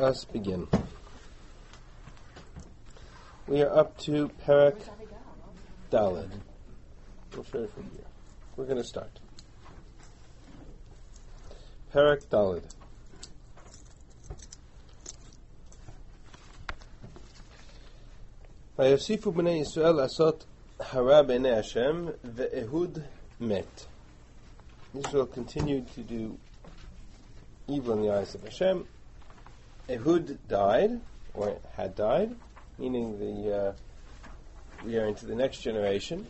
us begin. We are up to Perek Daled. We're going to start. Perek Daled. Vayosifu b'nei Yisrael asot hara b'nei Hashem ve'ehud met. Israel continued to do evil in the eyes of Hashem. Ehud died, or had died, meaning we are into the next generation.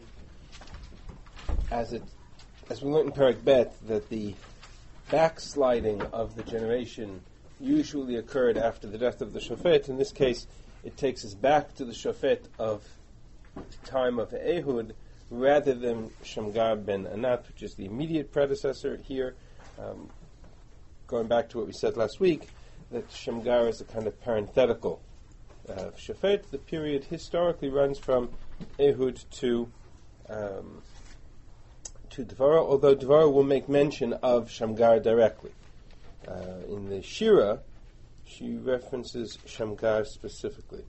As we learned in Perek Bet, that the backsliding of the generation usually occurred after the death of the Shofet. In this case, it takes us back to the Shofet of the time of Ehud, rather than Shamgar ben Anat, which is the immediate predecessor here. Going back to what we said last week, that Shamgar is a kind of parenthetical of Shofet. The period historically runs from Ehud to Devorah, although Devorah will make mention of Shamgar directly. In the Shira, she references Shamgar specifically.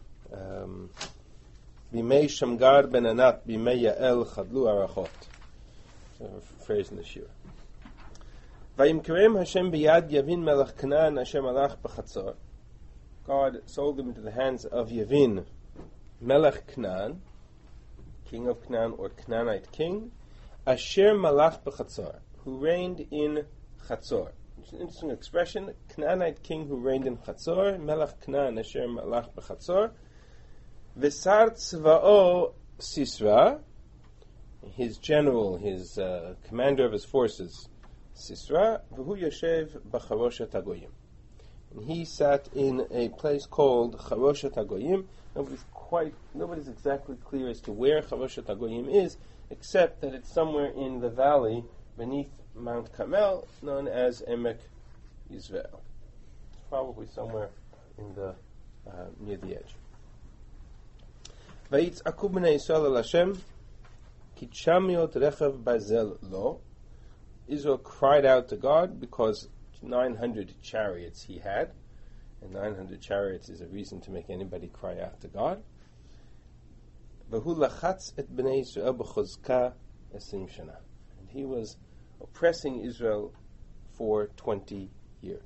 Bimei Shamgar ben Anat, bimei Yael chadlu arachot. A phrase in the Shira. Vayimkerem Hashem biyad Yavin melech Canaan Hashem alach b'chatzor. God sold them into the hands of Yavin, melech Canaan, king of Canaan or Canaanite king, Asher malach b'chatzor, who reigned in Chatzor. It's an interesting expression. Canaanite king who reigned in Chatzor, melech Canaan Asher malach b'chatzor. V'sar tzva'o Sisra, his general, his commander of his forces, Sisra, v'hu yoshev b'charoshet hagoyim. And he sat in a place called Charoshet hagoyim. Nobody's exactly clear as to where Charoshet hagoyim is, except that it's somewhere in the valley beneath Mount Carmel, known as Emek Yisrael. It's probably somewhere in the near the edge. Vayitz'aku b'nei Yisrael el Hashem, ki tshamiot rechav barzel lo. Israel cried out to God because 900 chariots he had, and 900 chariots is a reason to make anybody cry out to God. V'hu lachatz et b'nei Yisrael b'chozka 20 shana. And he was oppressing Israel for 20 years.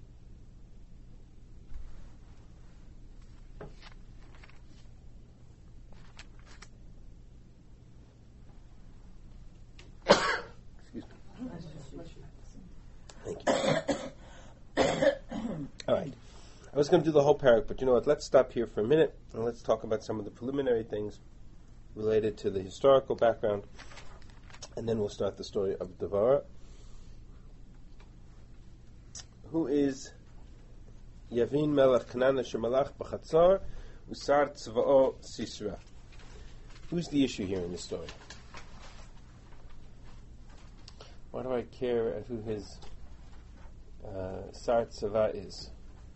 Thank you. All right. I was going to do the whole parak, but you know what? Let's stop here for a minute and let's talk about some of the preliminary things related to the historical background, and then we'll start the story of Devorah. Who is Yavin melech Canaan asher malach b'chatzor usar tzva'o Sisra? Who's the issue here in this story? Why do I care who his Sar Tzava is?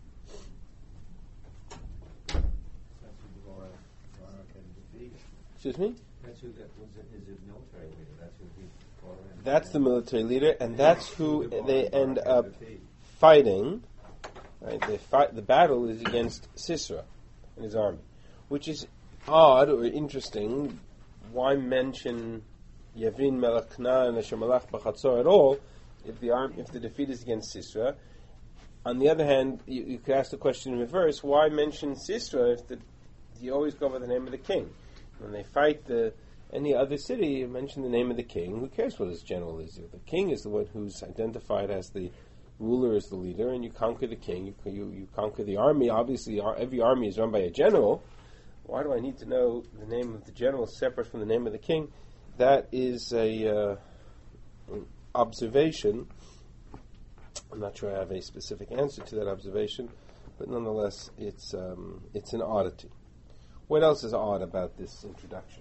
Excuse me? That's who that was his military leader. That's who he fought in. That's the military leader, and that's who they end up fighting. Right? The battle is against Sisera and his army, which is odd or interesting. Why mention Yavin melech Canaan asher malach b'chatzor at all if the defeat is against Sisera? On the other hand, you could ask the question in reverse: why mention Sisera if you always go by the name of the king? When they fight any other city, you mention the name of the king. Who cares what his general is? The king is the one who's identified as the ruler, as the leader, and you conquer the king. You conquer the army. Obviously, every army is run by a general. Why do I need to know the name of the general separate from the name of the king? That is an observation. I'm not sure I have a specific answer to that observation, but nonetheless, it's an oddity. What else is odd about this introduction?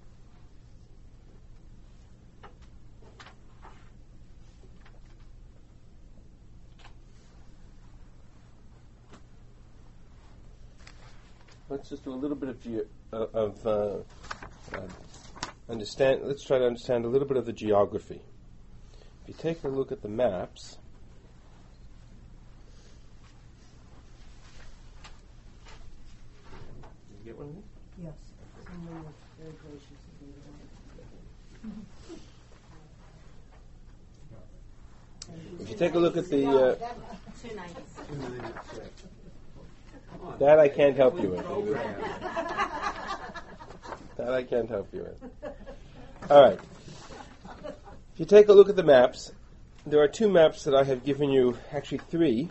Let's just do a little bit of understand. Let's try to understand a little bit of the geography. If you take a look at the maps, get one of these? Yes. Someone was very gracious and gave it away. If you take a look at the... $2.90. that I can't help you with. That I can't help you with. All right. If you take a look at the maps, there are two maps that I have given you, actually three,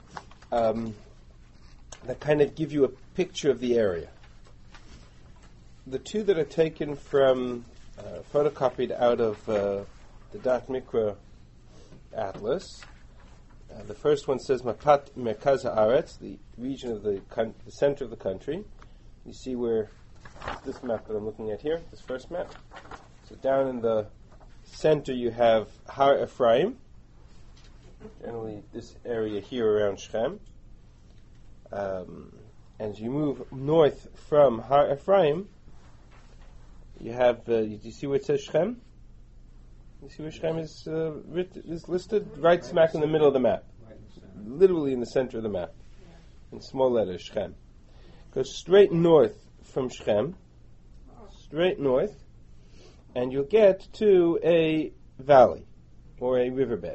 that kind of give you a picture of the area. The two that are taken from, photocopied out of the Dat Mikra Atlas. The first one says Mapat Merkaz Haaretz, the region of the center of the country. You see where this map that I'm looking at here, this first map. So down in the center you have Har Ephraim, generally this area here around Shechem. And as you move north from Har Ephraim, you have, do you see where it says Shechem? You see where Shechem is listed? Right smack in the middle of the map. Literally in the center of the map. In small letters, Shechem. Go straight north from Shechem. Straight north. And you'll get to a valley. Or a riverbed.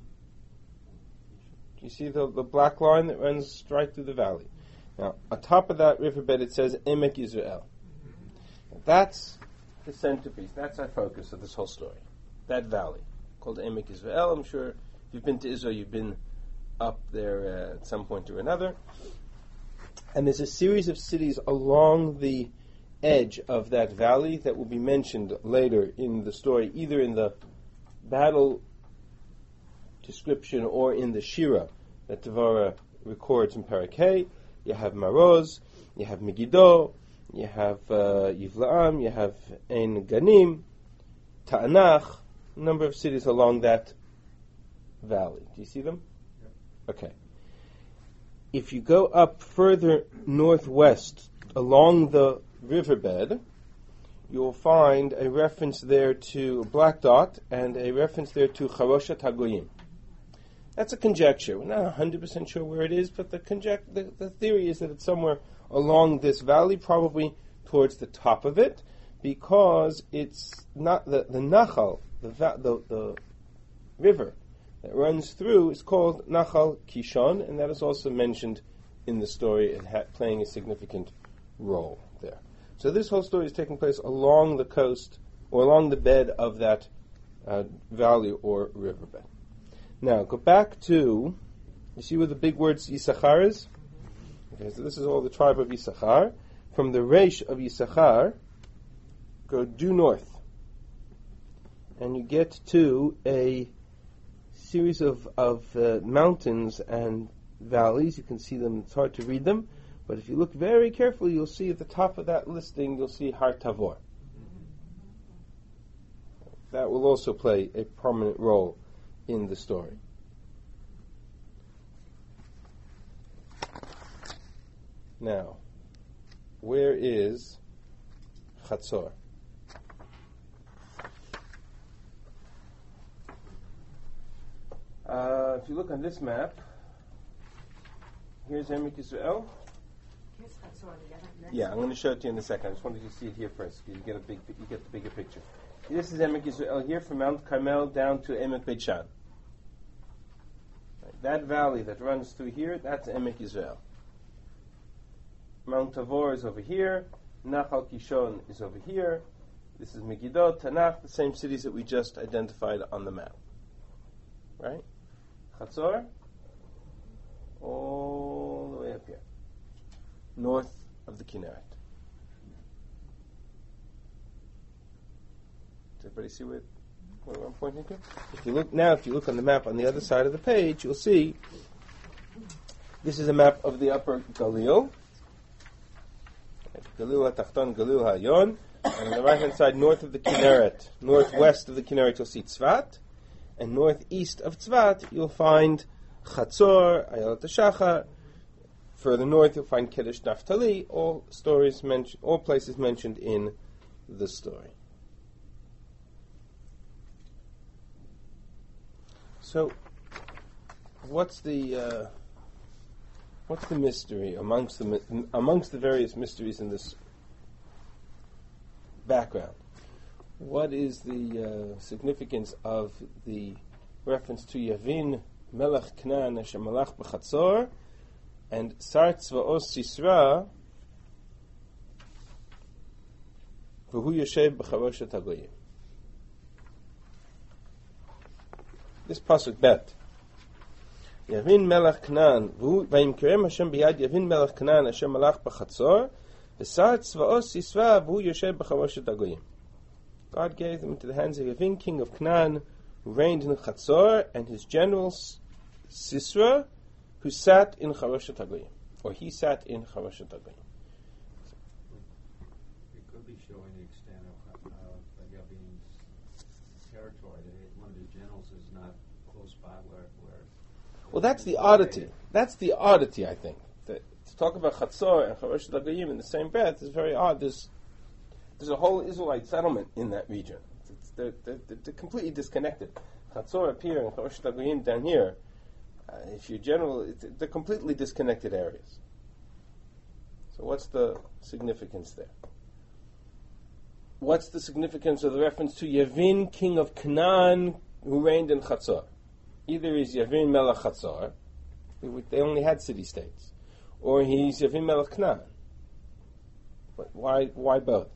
Do you see the black line that runs right through the valley? Now, on top of that riverbed it says Emek Yisrael. That's the centerpiece. That's our focus of this whole story. That valley, called Emek Yisrael. I'm sure if you've been to Israel, you've been up there at some point or another. And there's a series of cities along the edge of that valley that will be mentioned later in the story, either in the battle description or in the Shira that Devorah records in Parakeh. You have Maroz, you have Megiddo, you have Yivlaam, you have Ein Ganim, Ta'anach, a number of cities along that valley. Do you see them? Yep. Okay. If you go up further northwest along the riverbed, you will find a reference there to Black Dot and a reference there to Charoshat HaGoyim. That's a conjecture. We're not 100% sure where it is, but the theory is that it's somewhere along this valley, probably towards the top of it, because it's not the Nachal, the river that runs through is called Nachal Kishon, and that is also mentioned in the story and playing a significant role there. So this whole story is taking place along the coast or along the bed of that valley or riverbed. Now, go back to, you see where the big words Yisachar is? Okay, so this is all the tribe of Yisachar. From the Reish of Yisachar, go due north. And you get to a series of mountains and valleys. You can see them, it's hard to read them. But if you look very carefully, you'll see at the top of that listing, you'll see Har Tavor. That will also play a prominent role in the story. Now, where is Chatzor? If you look on this map, here's Emek Yisrael. Here's Chatzor, Yeah, I'm going to show it to you in a second. I just wanted you to see it here first. You get the bigger picture. This is Emek Yisrael here from Mount Carmel down to Emek Beit Shan. Right, that valley that runs through here, that's Emek Yisrael. Mount Tavor is over here. Nachal Kishon is over here. This is Megiddo, Tanakh, the same cities that we just identified on the map. Right? Chatzor, all the way up here. North of the Kinneret. Does everybody see where I'm pointing to? If you look on the map on the other side of the page, you'll see this is a map of the upper Galil. Galil HaTachton, Galil HaYon. And on the right hand side, north of the Kinneret, northwest of the Kinneret, you'll see Tzvat. And northeast of Tzvat, you'll find Chatzor, Ayelet HaShachar. Further north, you'll find Kedesh Naphtali. All places mentioned in the story. So, what's the mystery amongst the various mysteries in this background. What is the significance of the reference to Yavin Melech Knan Asher Malach B'Chatzor and Sar Tzvaos Sisra V'hu Yoshev B'Charoshet HaGoyim? This pasuk bet Yavin Melech Knan Vayimkerem Hashem B'Yad Yavin Melech Knan Asher Malach B'Chatzor V'Sar Tzvaos Sisra V'hu Yoshev B'Charoshet HaGoyim. God gave them into the hands of Yavin, king of Canaan, who reigned in Chatzor, and his general Sisra, who sat in Charoshet HaGoyim, or he sat in Charoshet HaGoyim. It could be showing the extent of Yavin's territory. One of his generals is not close by where. Well, that's the oddity. That's the oddity, I think. To talk about Chatzor and Charoshet HaGoyim in the same breath is very odd. There's a whole Israelite settlement in that region. They're completely disconnected. Chatzor up here and Charoshet HaGoyim down here. If you're general, they're completely disconnected areas. So what's the significance there? What's the significance of the reference to Yavin, king of Canaan, who reigned in Chatzor? Either he's Yavin Melech Chatzor, they only had city-states, or he's Yavin Melech Canaan. But why both?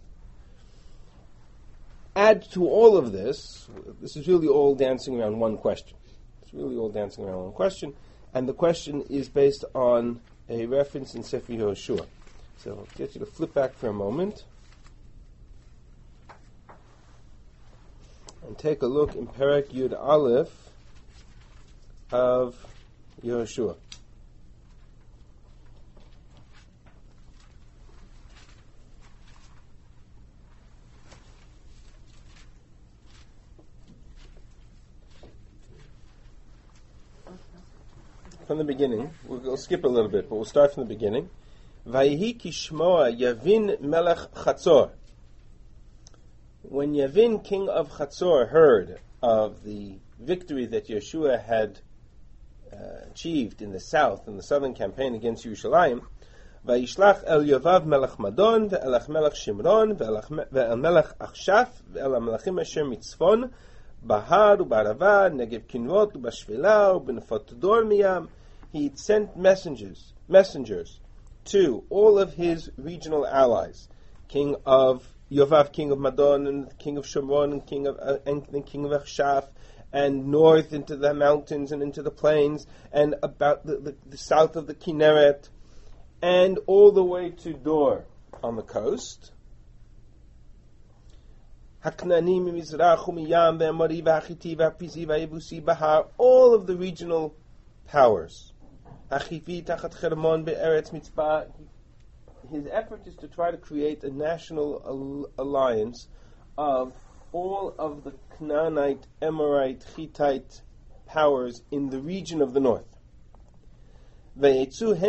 Add to all of this is really all dancing around one question. It's really all dancing around one question, and the question is based on a reference in Sefer Yehoshua. So I'll get you to flip back for a moment and take a look in Perek Yud Aleph of Yehoshua. From the beginning, we'll skip a little bit, but we'll start from the beginning. Vayihi kishmoa Yavin Melech Chatzor. When Yavin, king of Chatzor, heard of the victory that Yeshua had achieved in the south, in the southern campaign against Yerushalayim, Vayishlach el Yovav Melech Madon, ve'elach Melech Shimron, ve'el Melech Achshaf, ve'el Melechim Asher Mitzvon, Bahar u'Barava, Negev Kinvot u'Bashvela, u'Benefot Dor Miyam. He sent messengers to all of his regional allies, King of Yovav, king of Madon, and king of Shimron, and king of Achshaf, and north into the mountains and into the plains, and about the south of the Kinneret, and all the way to Dor on the coast. All of the regional powers. His effort is to try to create a national alliance of all of the Canaanite, Amorite, Hittite powers in the region of the north. They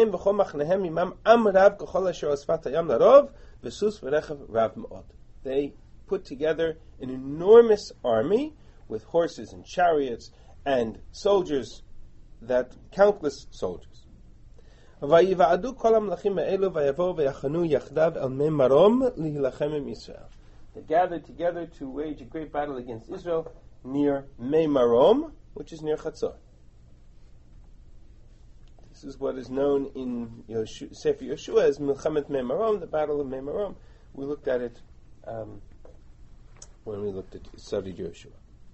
put together an enormous army with horses and chariots and soldiers, countless soldiers. They gathered together to wage a great battle against Israel near Mei Marom, which is near Chatzor. This is what is known in Sefer Yehoshua as Milchamet Mei Marom, the Battle of Mei Marom. We looked at it when we studied Yehoshua.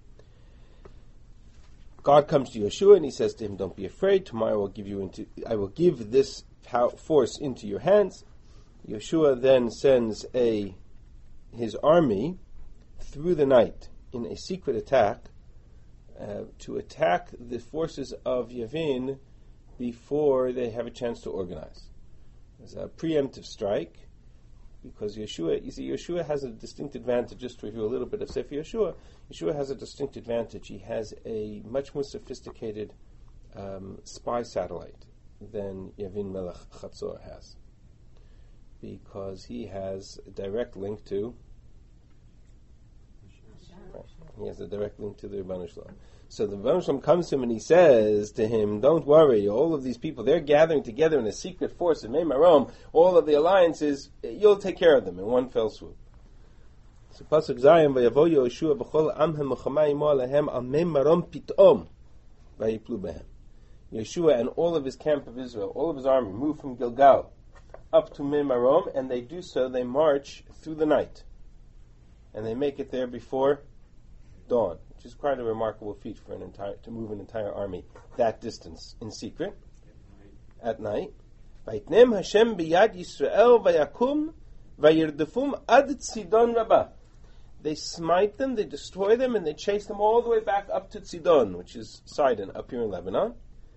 God comes to Yehoshua and he says to him, "Don't be afraid. Tomorrow I will give this force into your hands." Yehoshua then sends his army through the night in a secret attack to attack the forces of Yavin before they have a chance to organize. It's a preemptive strike. Because Yeshua has a distinct advantage. Just to review a little bit of Sefer Yeshua, Yeshua has a distinct advantage. He has a much more sophisticated spy satellite than Yavin Melech Chatzor has, because he has a direct link to. He has a direct link to the Rebbeinu Shalom. So the Rebbeinu Shalom comes to him and he says to him, "Don't worry, all of these people, they're gathering together in a secret force in Mei Marom, all of the alliances, you'll take care of them in one fell swoop." So Pasuk Zayin, Vayavo Yoshua b'chol amhem mechamai imo alehem al mei marom pitom vayiplu behem. Yeshua and all of his camp of Israel, all of his army, moved from Gilgal up to Mei Marom, and they do so, they march through the night. And they make it there before dawn, which is quite a remarkable feat for to move an entire army that distance in secret at night. Vayitnem Hashem biyad Yisrael vayakum vayirdefum ad Tzidon Rabbah. They smite them, they destroy them, and they chase them all the way back up to Tzidon, which is Sidon, up here in Lebanon.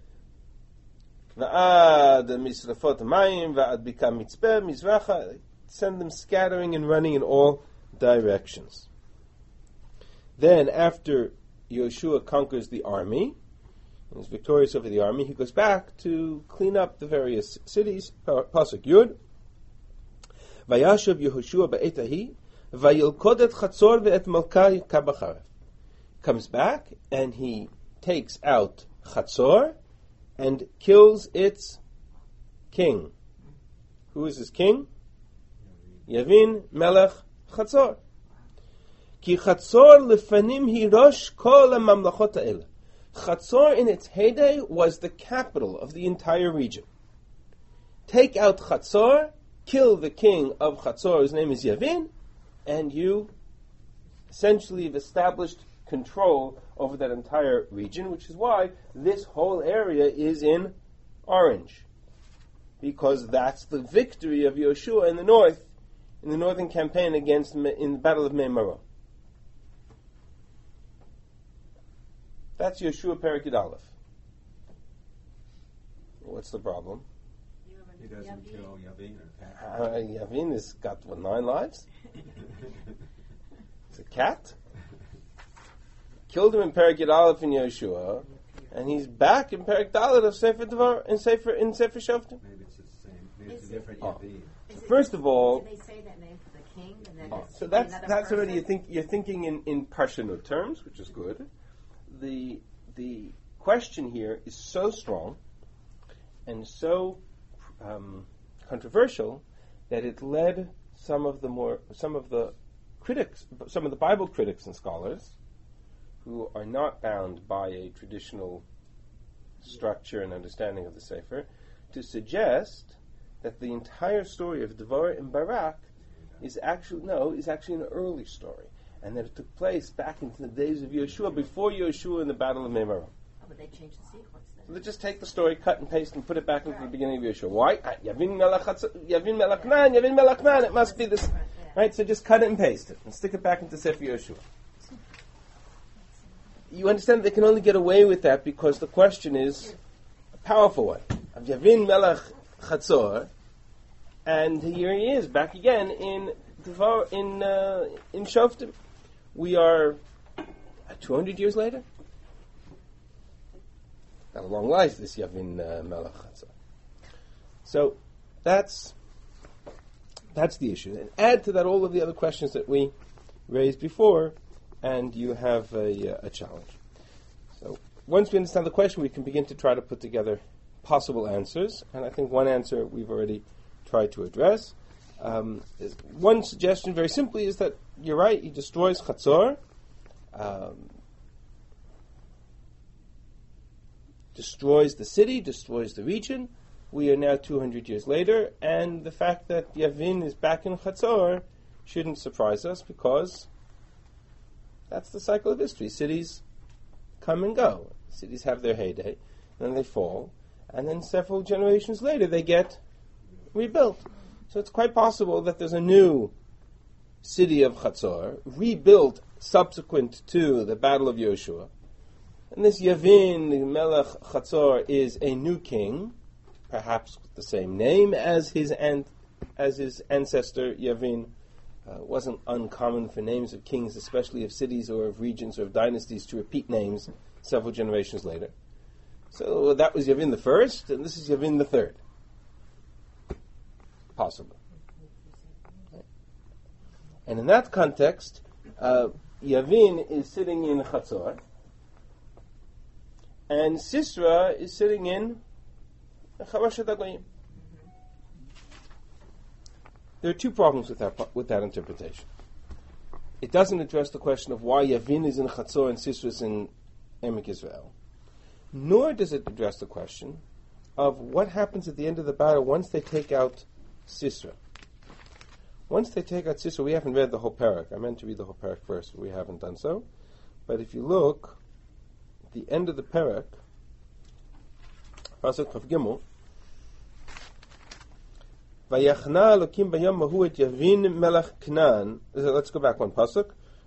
Va'ad misrafot mayim va'ad bika mitzpeh mizracha. Send them scattering and running in all directions. Then, after Yoshua conquers the army, and is victorious over the army, he goes back to clean up the various cities. Pasuk Yud. Vayashav Yehoshua ba'etahi vayilkod et Chatzor ve'et Malka kabacharav. Comes back and he takes out Chatzor and kills its king. Who is his king? Yavin Melech Chatzor. Ki Chatzor lefanim hi rosh kol hamamlachot ha'ela. Chatzor in its heyday was the capital of the entire region. Take out Chatzor, kill the king of Chatzor, whose name is Yavin, and you essentially have established control over that entire region, which is why this whole area is in orange. Because that's the victory of Yoshua in the north, in the northern campaign in the Battle of Mei Marom. That's Yoshua Perek Yud Aleph. What's the problem? He doesn't kill Yavin or Cat. Yavin has got, 9 lives? It's a cat? Killed him in Perek Yud Aleph in Yoshua, and he's back in Perek Dalet of Sefer Devar in Sefer Shoftim. Maybe it's the same. Maybe it's a different Yavin. First of all, did they say that name for the king? And then so that's already you're thinking in Parshanut terms, which is good. The question here is so strong and so controversial that it led some of the Bible critics and scholars who are not bound by a traditional structure and understanding of the Sefer to suggest that the entire story of Devorah and Barak is actually an early story, and that it took place back into the days of Yeshua, before Yeshua in the Battle of Mei Marom. Oh, but they changed the sequence then. So they just take the story, cut and paste, and put it back into the beginning of Yeshua. Why? Yavin Melech Nan, it must be this. Right, so just cut it and paste it, and stick it back into Sefer Yeshua. You understand they can only get away with that because the question is a powerful one. Of Yavin Melech Chatzor, and here he is, back again in Shoftim. We are 200 years later. Got a long life, this Yavin Melech Chatzor. So that's the issue. And add to that all of the other questions that we raised before, and you have a challenge. So once we understand the question, we can begin to try to put together possible answers. And I think one answer we've already tried to address. One suggestion, very simply, is that you're right, he destroys Chatzor, destroys the city, destroys the region. We are now 200 years later, and the fact that Yavin is back in Chatzor shouldn't surprise us, because that's the cycle of history. Cities come and go. Cities have their heyday, then they fall, and then several generations later they get rebuilt. So it's quite possible that there's a new city of Chatzor, rebuilt subsequent to the Battle of Yoshua. And this Yavin, Melech Chatzor, is a new king, perhaps with the same name as his ancestor Yavin. It wasn't uncommon for names of kings, especially of cities or of regions or of dynasties, to repeat names several generations later. So that was Yavin the first, and this is Yavin the third. Possible. And in that context, Yavin is sitting in Chatzor, and Sisra is sitting in Charashat HaGoyim. There are two problems with that interpretation. it doesn't address the question of why Yavin is in Chatzor and Sisra is in Emek Israel. Nor does it address the question of what happens at the end of the battle once they take out Sisra. Once they take out Sisra, we haven't read the whole parak. I meant to read the whole parak first, but we haven't done so. But if you look at the end of the parak, Pasuk Chav Gimel, Vayachna Elokim bayom mahu et Yavin melech Knan. Let's go back one pasuk.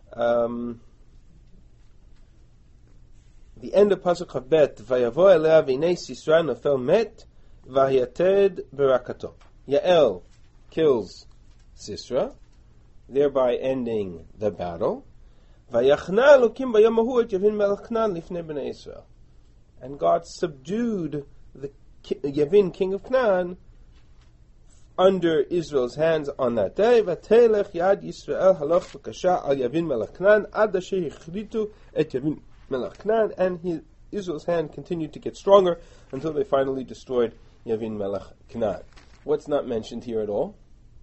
The end of pasuk Chav Bet, Vayavo elea v'nei Sisra nofel met, Vahiyated berakato. Yael kills Sisra, thereby ending the battle. Vayachna Elokim bayom mahu et Yavin melech Knan lifnei bnei Israel. And God subdued the Yavin, king of Canaan, under Israel's hands on that day. Vatelech yad Yisrael haloch v'kasha al Yavin melech Canaan ad asher hichritu et Yavin melech Canaan. And Israel's hand continued to get stronger until they finally destroyed Yavin melech Canaan. What's not mentioned here at all?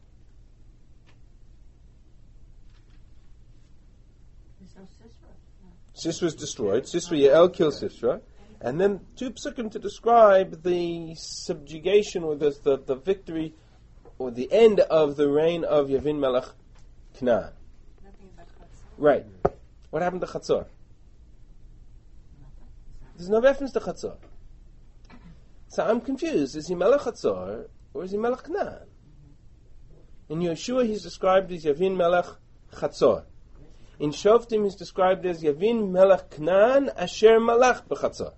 There's no Sisra. Sisra's destroyed. Sisra, Yael kills Sisra. And then 2 psukim to describe the subjugation or the victory or the end of the reign of Yavin melech Canaan. Nothing about Chatzor. Right. What happened to Chatzor? There's no reference to Chatzor. So I'm confused. Is he melech Chatzor or is he melech Canaan? In Yeshua he's described as Yavin melech Chatzor. In Shoftim he's described as Yavin melech Canaan asher malach b'Chatzor.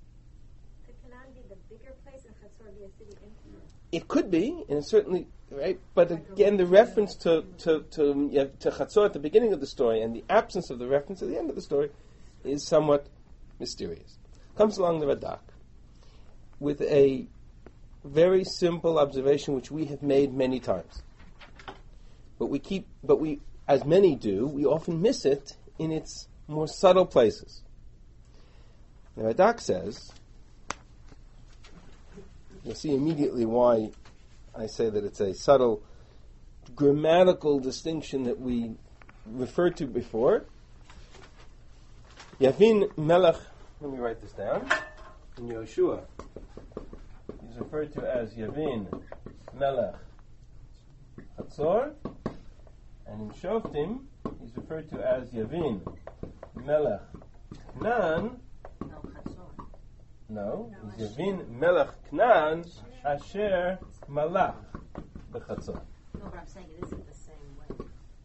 It could be, and it's certainly right. But again, the reference to Chatzor at the beginning of the story and the absence of the reference at the end of the story is somewhat mysterious. Comes along the Radak with a very simple observation which we have made many times, but we, as many do, we often miss it in its more subtle places. The Radak says. You'll see immediately why I say that it's a subtle grammatical distinction that we referred to before. Yavin melech, let me write this down. In Yeshua, he's referred to as Yavin melech Chatzor, and in Shoftim, he's referred to as Yavin melech Canaan. No, he's Yavin melech Canaan asher malach b'Chatzor. No, but I'm saying it isn't the same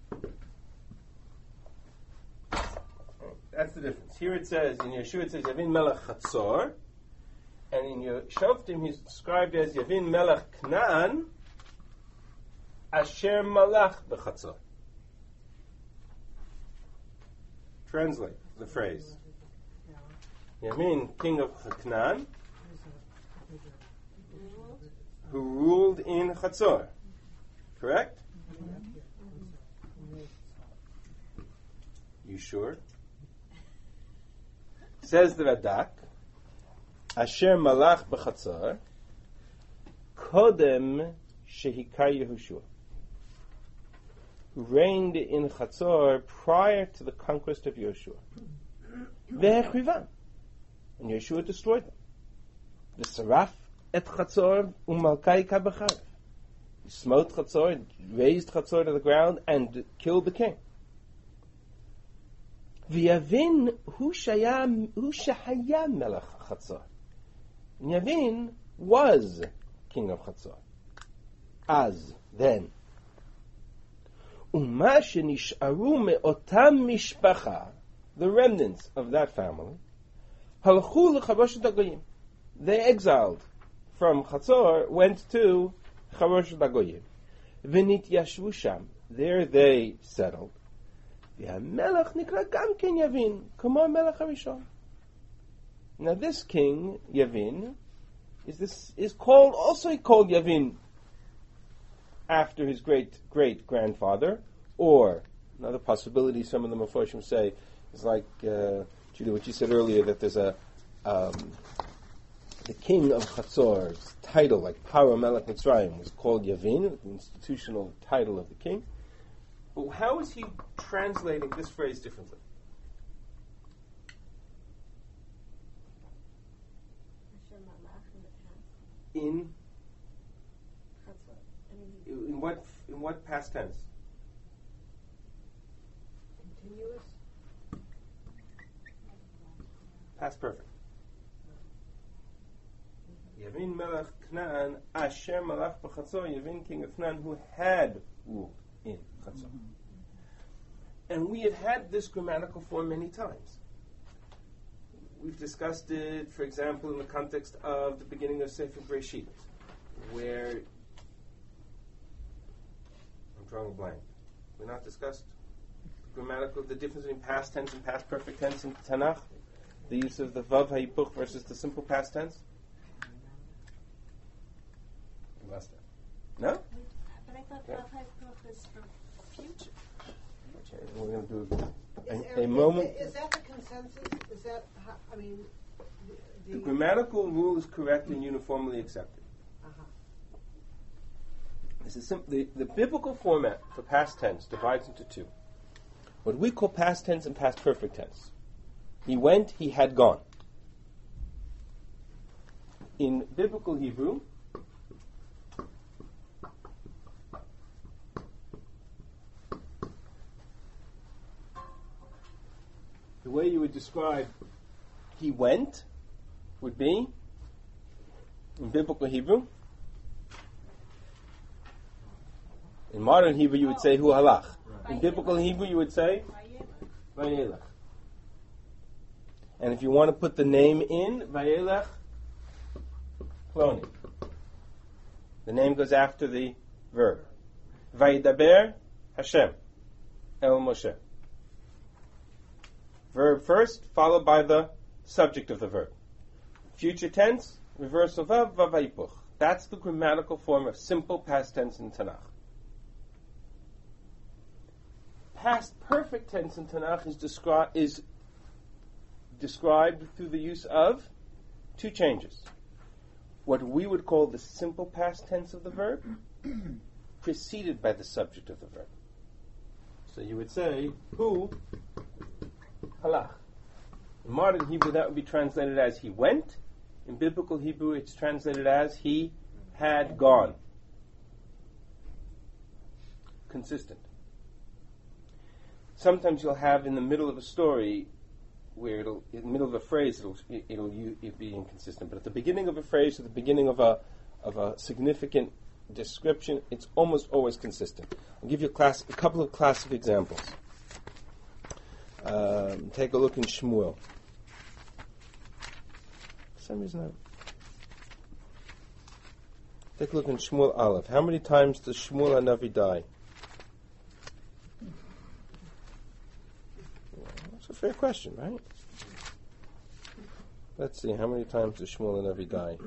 way. That's the difference. Here it says, in Yeshua it says Yavin melech Chatzor, and in Shoftim he's described as Yavin melech Canaan asher malach b'Chatzor. Translate the phrase. Yavin, king of Canaan, who ruled in Chatzor. Correct? You sure? Says the Radak, Asher malach b'Chatzor, Kodem shehikar Yehoshua, who reigned in Chatzor prior to the conquest of Yehoshua. Ve'echrivan. And Yeshua destroyed them. V'saraf et Chatzor u'malkai kabachar. He smote Chatzor, raised Chatzor to the ground, and killed the king. V'yavin hu shehaya melech Chatzor. And Yavin was king of Chatzor. As then. Uma shenish'aru me'otam mishpacha, the remnants of that family, halchu l'chavoshet hagoyim. They exiled from Chatzor, went to Chavoshet hagoyim. V'nit yashvu sham. There they settled. V'hamelech nikra gam ken Yavin, kamo melech harishon. Now this king, Yavin, is called Yavin after his great-great-grandfather, or another possibility some of the Meforshim say is like Judah, what you said earlier, that there's the king of Chatzor's title, like Paro Melech Mitzrayim, was called Yavin, the institutional title of the king. But how is he translating this phrase differently? In what past tense? Continuous? Past perfect. Yavin melech Knaan asher malach b'chatzor. Yavin, king of Knaan, who had ruled in Chatzor. And we have had this grammatical form many times. We've discussed it, for example, in the context of the beginning of Sefer Breshit, where I'm drawing a blank. We not discussed the difference between past tense and past perfect tense in Tanakh, the use of the vav hayipuch versus the simple past tense. Last time. No? But I thought Yeah. vav hayipuch is for future. Okay, we're going to do a moment. Is that the consensus? Is that, I mean, The grammatical rule is correct and uniformly accepted. Uh-huh. This is the biblical format for past tense divides into two. What we call past tense and past perfect tense. He went, he had gone. In biblical Hebrew, the way you would describe he went would be, in biblical Hebrew, in modern Hebrew you would say hu halach. In biblical Hebrew you would say vayelech. And if you want to put the name in, vayelech ploni. The name goes after the verb. Vayidaber Hashem El Moshe. Verb first, followed by the subject of the verb. Future tense, reversal vav, vav hayipuch. That's the grammatical form of simple past tense in Tanakh. Past perfect tense in Tanakh is described through the use of two changes. What we would call the simple past tense of the verb, preceded by the subject of the verb. So you would say, hu halach. In modern Hebrew, that would be translated as he went. In biblical Hebrew, it's translated as he had gone. Consistent. Sometimes you'll have in the middle of a story where in the middle of a phrase it'll be inconsistent, but at the beginning of a phrase, at the beginning of a significant description, it's almost always consistent. I'll give you a couple of classic examples. Take a look in Shmuel. For some reason, take a look in Shmuel Aleph. How many times does Shmuel HaNavi die? That's a fair question, right? Let's see, how many times does Shmuel HaNavi die?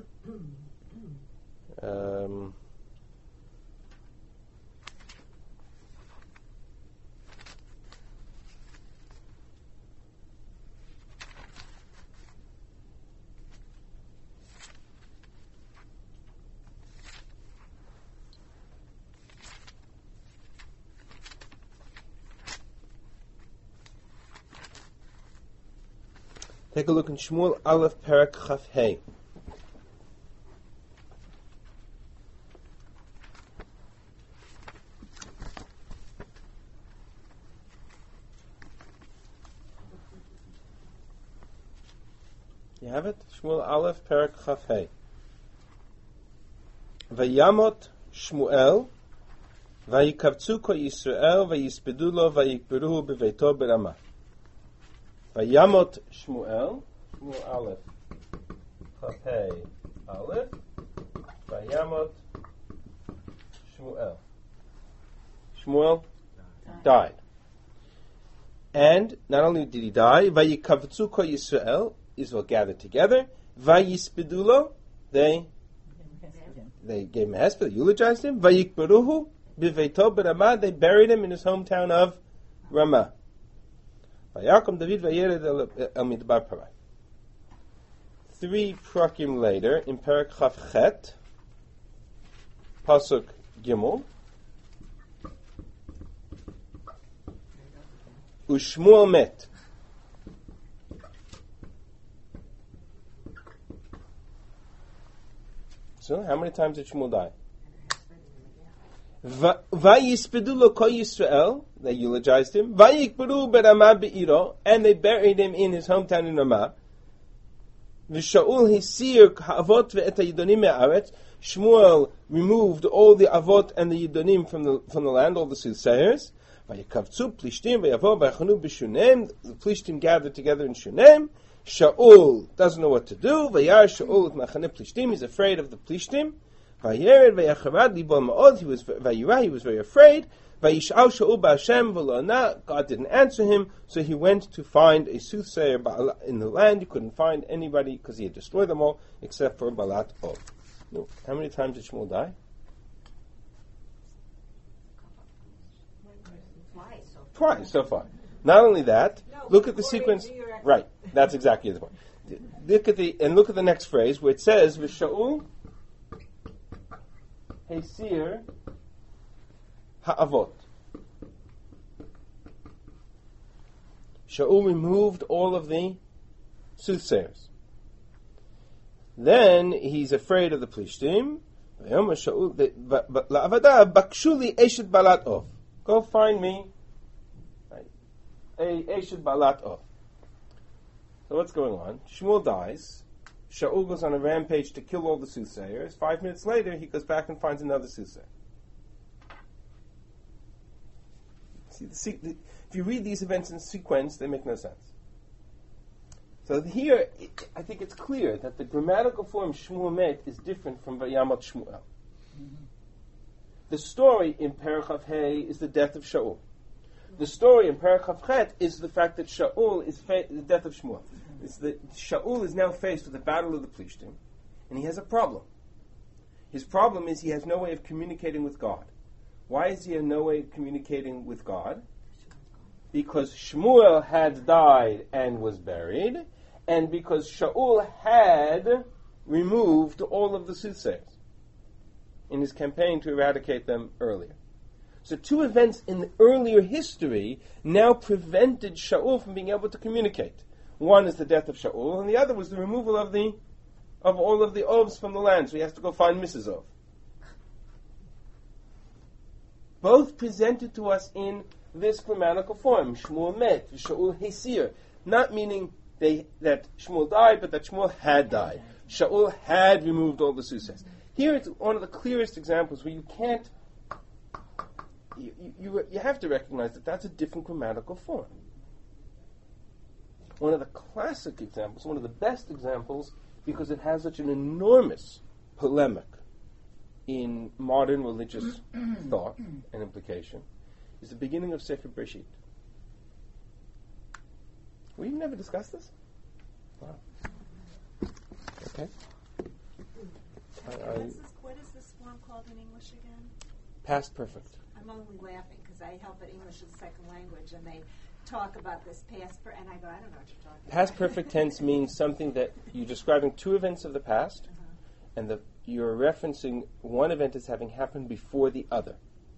Take a look in Shmuel Aleph Perek Chaf Hey. You have it? Shmuel Aleph Perek Chaf Hey. Vayamot Shmuel Vayikavtzu ko Yisrael Vayispedu lo Vayikberuhu beveito berama. Vayamot Shmuel, Shmuel Aleph, Chafei Aleph, Vayamot Shmuel. Shmuel died. And not only did he die, Vayikavtzu ko Yisrael, Israel gathered together, Vayispedulo, they gave him a hesped, eulogized him, Vayikberuhu, Biveito Berama, they buried him in his hometown of Ramah. Vayakom David vayered el midbar parai. 3 prakim later, in Perek Chaf Chet, Pasuk Gimel, Ushmuel met. So, how many times did Shmuel die? Vayispedu lo kol Yisrael, they eulogized him. Vayikberu beRamah be'iro, and they buried him in his hometown in Ramah. V'Shaul hisir ha'avot ve'et ha'yidonim me'aretz. Shmuel removed all the avot and the yidonim from the land, all the soothsayers. Vayikavtzu plishtim v'yavo v'yachanu b'shunem. The plishtim gathered together in Shunem. Shaul doesn't know what to do. Vayar Shaul machane plishtim. He's afraid of the plishtim. Vayered vayacharad libo ma'od. He was very afraid. Vayishal Shaul ba'Hashem v'lo'ana. God didn't answer him, so he went to find a soothsayer in the land. He couldn't find anybody because he had destroyed them all except for Balat Og. No. How many times did Shmuel die? Twice so far. Not only that, look at the sequence. Right, that's exactly the point. Look at the next phrase where it says V'Shaul Hasir Ha'avot. Shaul removed all of the soothsayers. Then he's afraid of the Plishtim. Go find me a Eshet Balat Of. So what's going on? Shmuel dies. Shaul goes on a rampage to kill all the soothsayers. 5 minutes later, he goes back and finds another soothsayer. If you read these events in sequence, they make no sense. So here, I think it's clear that the grammatical form Shmuel met is different from Vayamot Shmuel. Mm-hmm. The story in Perek Hey is the death of Shaul. The story in Perek Chet is the fact that Shaul is the death of Shmuel. Shaul is now faced with the battle of the Plishtim, and he has a problem. His problem is he has no way of communicating with God. Why is he no way of communicating with God? Because Shmuel had died and was buried, and because Shaul had removed all of the soothsayers in his campaign to eradicate them earlier. So 2 events in the earlier history now prevented Shaul from being able to communicate. One is the death of Shaul, and the other was the removal of all of the Ovs from the land. So he has to go find Mrs. Ov. Both presented to us in this grammatical form. Shmuel met, Shaul Hasir. Not meaning that Shmuel died, but that Shmuel had died. Shaul had removed all the soothsayers. Here it's one of the clearest examples where you can't, you have to recognize that that's a different grammatical form. One of the classic examples, one of the best examples, because it has such an enormous polemic in modern religious thought and implication, is the beginning of Sefer Bereshit. We've never discussed this? Wow. Okay. What is this form called in English again? Past perfect. I'm only laughing because I help at English as a second language, and they talk about this and I go, I don't know what you're talking about. Past perfect tense means something that you're describing 2 events of the past, and you're referencing one event as having happened before the other.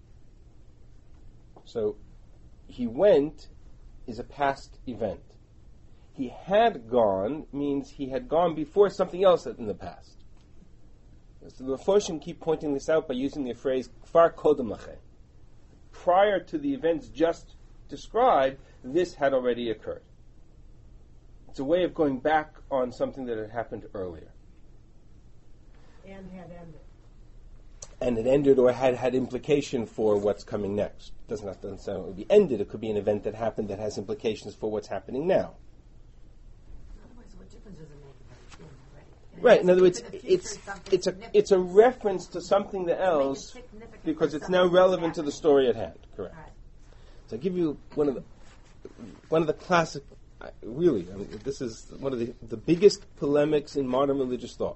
So, he went is a past event. He had gone means he had gone before something else in the past. So the Meforshim keep pointing this out by using the phrase "kfar kodem lachem." Prior to the events just described, this had already occurred. It's a way of going back on something that had happened earlier. And had ended. And it ended or had implication for what's coming next. It doesn't have to necessarily be ended. It could be an event that happened that has implications for what's happening now. Otherwise, what difference does it make if it's been already? Right. In other words, it's a reference to something else because it's now relevant to the story at hand. Correct. Right. So I'll give you one of the classic. Really, I mean, this is one of the biggest polemics in modern religious thought.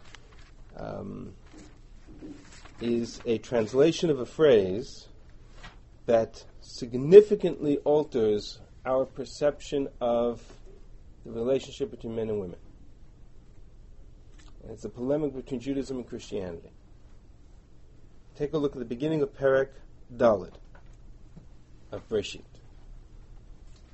Is a translation of a phrase that significantly alters our perception of the relationship between men and women. And it's a polemic between Judaism and Christianity. Take a look at the beginning of Perek Daled of Bereshit.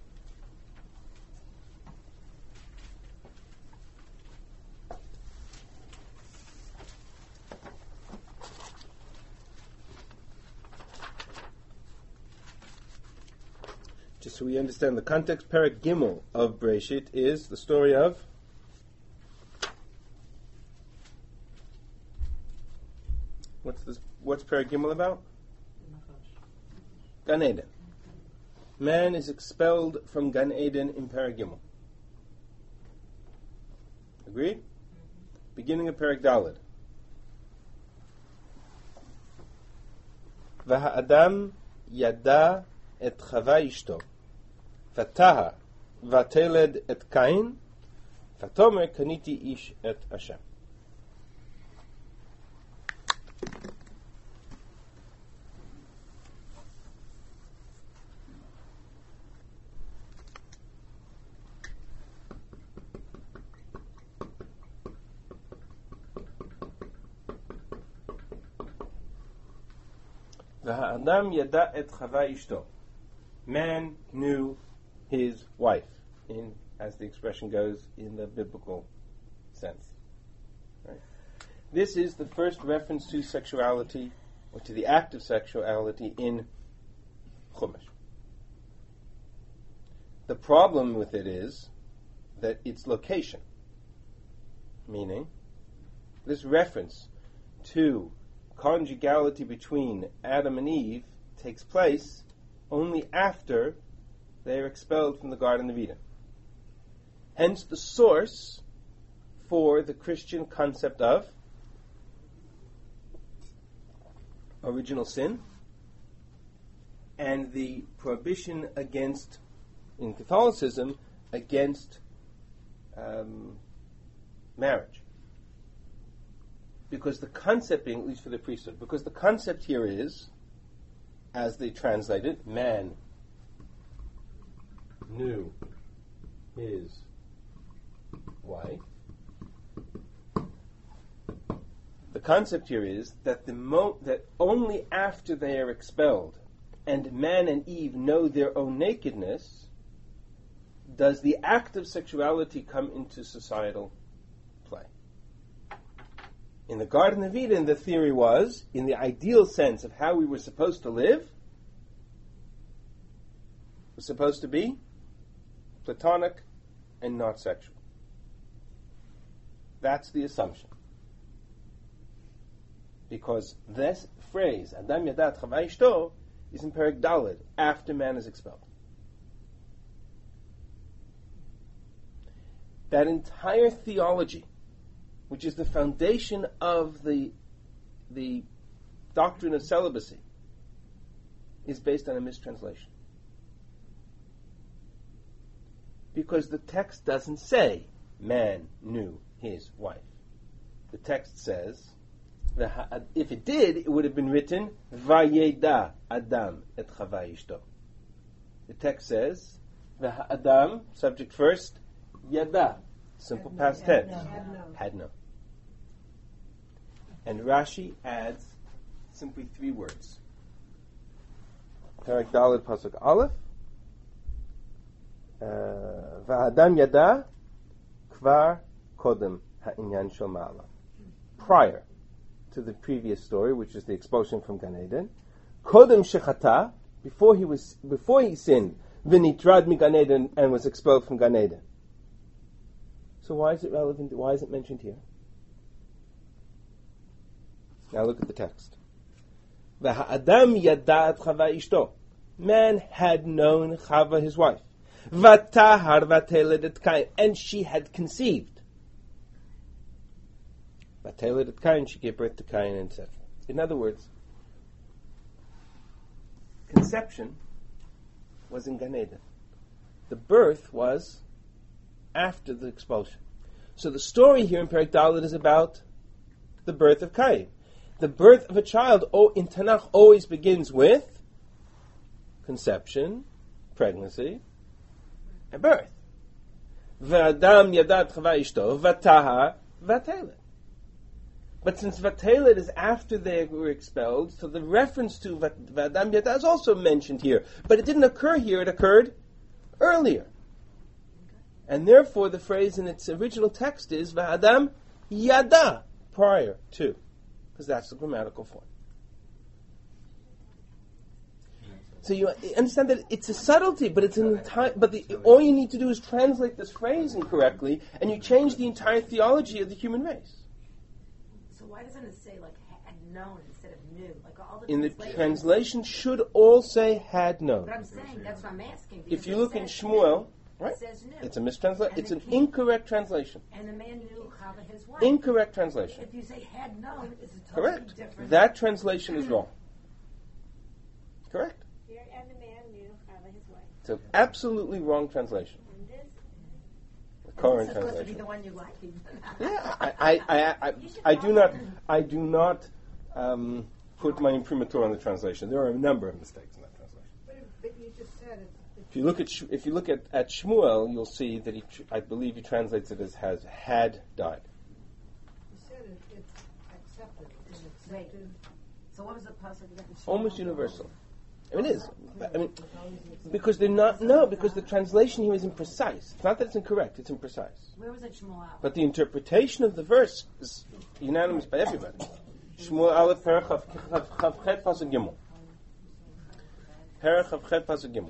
Just so we understand the context, Perek Gimel of Breshit is the story of what's Perek Gimel about? Gan Eden. Man is expelled from Gan Eden in Perek Gimel. Agreed? Beginning of Perek Daled. V'ha'adam yada et Chava ishto, v'taha v'teled et Kain, v'tomer kaniti ish et Hashem. V'ha'adam yada et Chava ishto. Man knew his wife, as the expression goes, in the biblical sense. Right? This is the first reference to sexuality, or to the act of sexuality in Chumash. The problem with it is that its location, meaning this reference to conjugality between Adam and Eve takes place only after they are expelled from the Garden of Eden. Hence the source for the Christian concept of original sin and the prohibition against, in Catholicism, against marriage. Because the concept being, at least for the priesthood, because the concept here is, as they translate it, man knew his wife. The concept here is that that only after they are expelled and man and Eve know their own nakedness does the act of sexuality come into societal play. In the Garden of Eden, the theory was, in the ideal sense of how we were supposed to live, was supposed to be platonic and not sexual. That's the assumption. Because this phrase, Adam Yadat Chava Ishto, is in Perek Daled, after man is expelled. That entire theology, which is the foundation of the doctrine of celibacy, is based on a mistranslation. Because the text doesn't say, man knew his wife. The text says, if it did, it would have been written, Vayeda Adam et Chava Ishto. The text says, Adam, subject first, Yada, simple past tense. Had no. And Rashi adds simply 3 words. Perek Daled Pasuk Aleph, V'Adam Yada Kvar Kodem Ha'inyan Shel Ma'ala. Prior to the previous story, which is the expulsion from Gan Eden, Kodem Shechata, before he sinned, V'Nitrad Mi Gan Eden, and was expelled from Gan Eden. So why is it relevant? Why is it mentioned here? Now look at the text. V'ha'adam yada'at Chava ishto. Man had known Chava, his wife. V'tahar v'teled et Kain. And she had conceived. V'teled et Kain, she gave birth to Kain, etc. In other words, conception was in Gan Eden. The birth was after the expulsion. So the story here in Perek Daled is about the birth of Kain. The birth of a child in Tanakh always begins with conception, pregnancy, and birth. V'adam yadat Chava ishto, v'taha, v'ateled. But since v'ateled is after they were expelled, so the reference to v'adam yadat is also mentioned here. But it didn't occur here, it occurred earlier. And therefore the phrase in its original text is v'adam yada, prior to. Because that's the grammatical form. So you understand that it's a subtlety, but it's an entire. But all you need to do is translate this phrase incorrectly, and you change the entire theology of the human race. So why doesn't it say like had known instead of knew? Like all the In the translation, should all say had known. But I'm saying that's what I'm asking. If you look in Shmuel, right, it says knew. it's a mistranslation. It's And an the king- incorrect translation. And the man knew Chava his wife. Incorrect translation. If you say had known, it's a totally Correct. different. That translation is wrong. Correct. Here, and the man knew Chava his wife. It's an absolutely wrong translation. And this, The current This is supposed to be translation. the one you like. Yeah, I do not put my imprimatur on the translation. There are a number of mistakes in that translation. But you just said it's If you look at Shmuel, you'll see that I believe he translates it as has had died. you said it's accepted. It's accepted. So what was the pasuk again? Almost universal. I mean, it is. I mean, because they're not. No, because the translation here is imprecise. It's not that it's incorrect; it's imprecise. Where was it Shmuel? But the interpretation of the verse is unanimous by everybody. Shmuel Aleph Perach Chav Chet Pasuk Gimel. Perach Chav Chet Pasuk Gimel.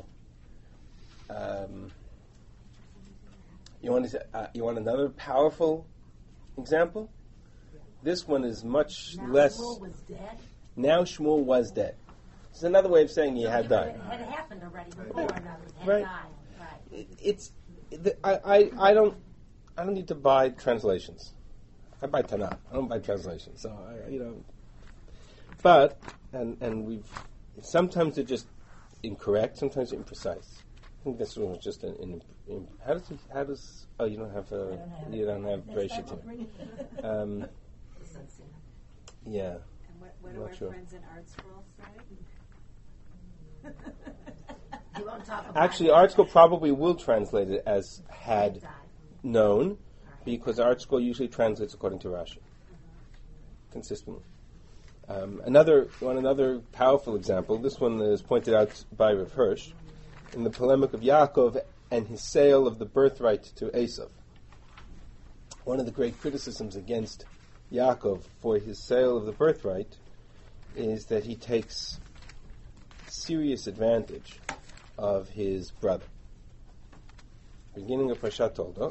You want another powerful example? This one is much Now less. Shmuel was dead. Now Shmuel was dead. It's another way of saying he had died. It had happened already before. Now he had Right. died. Right. I don't need to buy translations. I buy Tanakh. I don't buy translations. So but we've sometimes they're just incorrect. Sometimes they're imprecise. I think this one was just how does you don't have Bereshit here. Yeah. and what do Not our sure. friends in Art Scroll say? You won't talk about Actually, it. ArtScroll probably will translate it as had Died. known, because ArtScroll usually translates according to Rashi, consistently. Another powerful example. This one is pointed out by Rav Hirsch in the polemic of Yaakov and his sale of the birthright to Esav. One of the great criticisms against Yaakov for his sale of the birthright is that he takes serious advantage of his brother. Beginning of Parashat Toldot.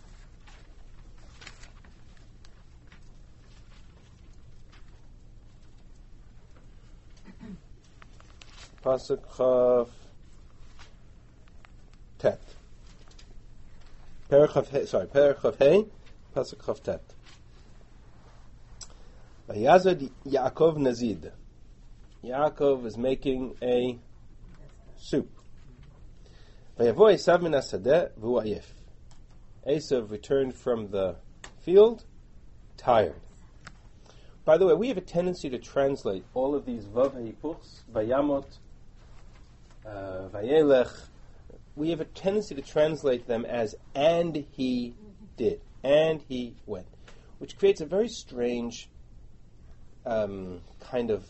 Pasuk Chav Tet. Perach Chav Hey, Pasuk Chav Tet. Vayazad Yaakov Nazid. Yaakov is making a soup. Vayavo Esav min hasadeh v'hu ayef. Esav returned from the field, tired. By the way, we have a tendency to translate all of these vav hayipuchs, vayamot, vayelech. We have a tendency to translate them as "and he did," "and he went," which creates a very strange kind of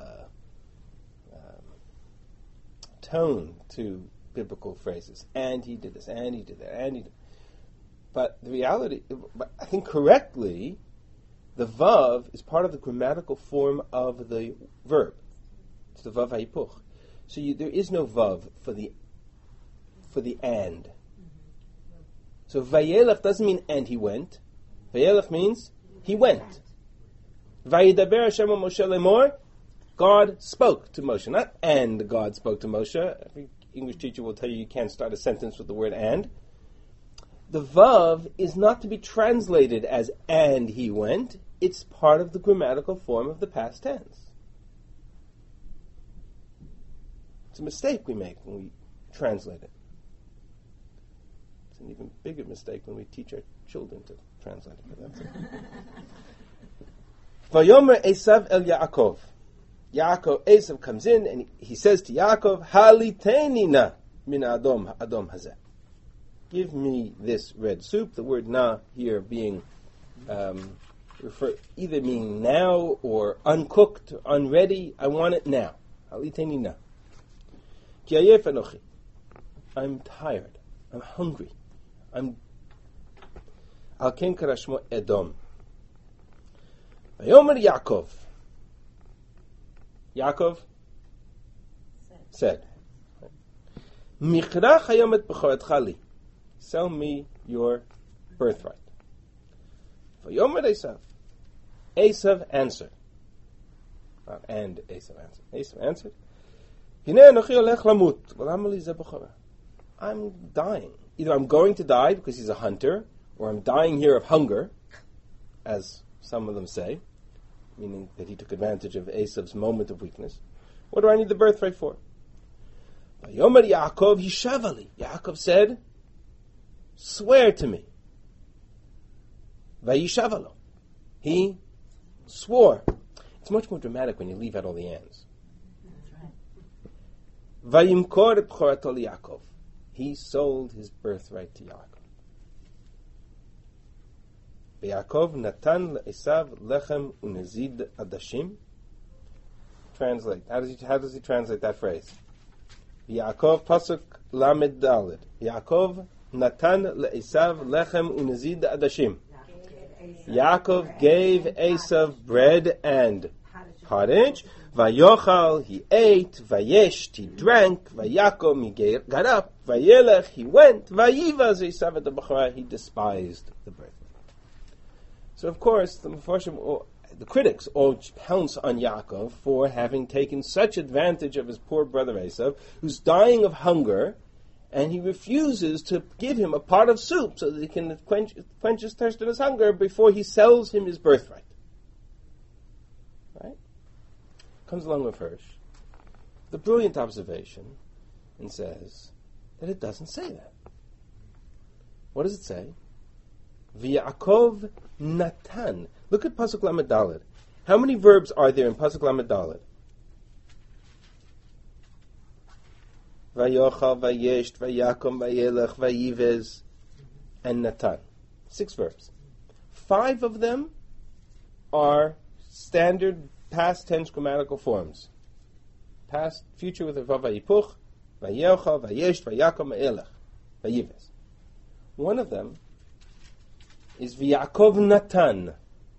tone to biblical phrases. And he did this, and he did that, and he did. But the reality, I think correctly, the vav is part of the grammatical form of the verb. It's the vav hayipuch. So there is no vav for the and. So vayelech doesn't mean and he went. Vayelech means he went. Vayidaber Hashem Moshe lemor. God spoke to Moshe, not and God spoke to Moshe. Every English teacher will tell you can't start a sentence with the word and. The vav is not to be translated as and he went. It's part of the grammatical form of the past tense. It's a mistake we make when we translate it. It's an even bigger mistake when we teach our children to translate it. But that's it. Vayomer Esav el Yaakov. Esav comes in and he says to Yaakov, Haliteni na min adom hazeh. Give me this red soup. The word na here being either meaning now or uncooked, unready. I want it now. Haliteni na. Ki ayef anochi. I'm tired. I'm hungry. I'm al ken karashmo Edom. Vayomer Yaakov. Yaakov said, Michrach hayom et bechoratcha li. Sell me your birthright. Vayomer Esav. Esav answered. And Esav answered. Esav answered. Hinei anochi olech lamut. V'lama li zeh bechorah. I'm dying. Either I'm going to die because he's a hunter, or I'm dying here of hunger, as some of them say, meaning that he took advantage of Esav's moment of weakness. What do I need the birthright for? Vayomer Yaakov hishavali. Yaakov said, swear to me. Vayishavalo. He swore. It's much more dramatic when you leave out all the ands. Vayimkor et b'chorato Yaakov. He sold his birthright to Yaakov. Yaakov natan le'esav lechem unezid adashim. Translate. How does he translate that phrase? Yaakov pasuk lamed daled. Yaakov natan le'esav lechem unezid adashim. Yaakov gave Esav bread and pottage. Vayochal, he ate. Vayesh, he drank. Vayakom, he got up. Vayelech, he went. Vayivaz, Esav et bechorah, he despised the birthright. So of course, the critics all pounce on Yaakov for having taken such advantage of his poor brother Esav, who's dying of hunger, and he refuses to give him a pot of soup so that he can quench his thirst and his hunger before he sells him his birthright. Right? Comes along with Hirsch, the brilliant observation, and says that it doesn't say that. What does it say? V'Yaakov natan. Look at Pasuk Lamed Daled. How many verbs are there in Pasuk Lamed Daled? Vayochal, Vayesht, Vayakom, Vayelech, Vayivez, and Natan. 6 verbs. 5 of them are standard past tense grammatical forms. Past, future with a Vav Vayipuch, Vayochal, Vayesht, Vayakom, Vayelech, Vayivez. One of them is V'Yaakov Natan,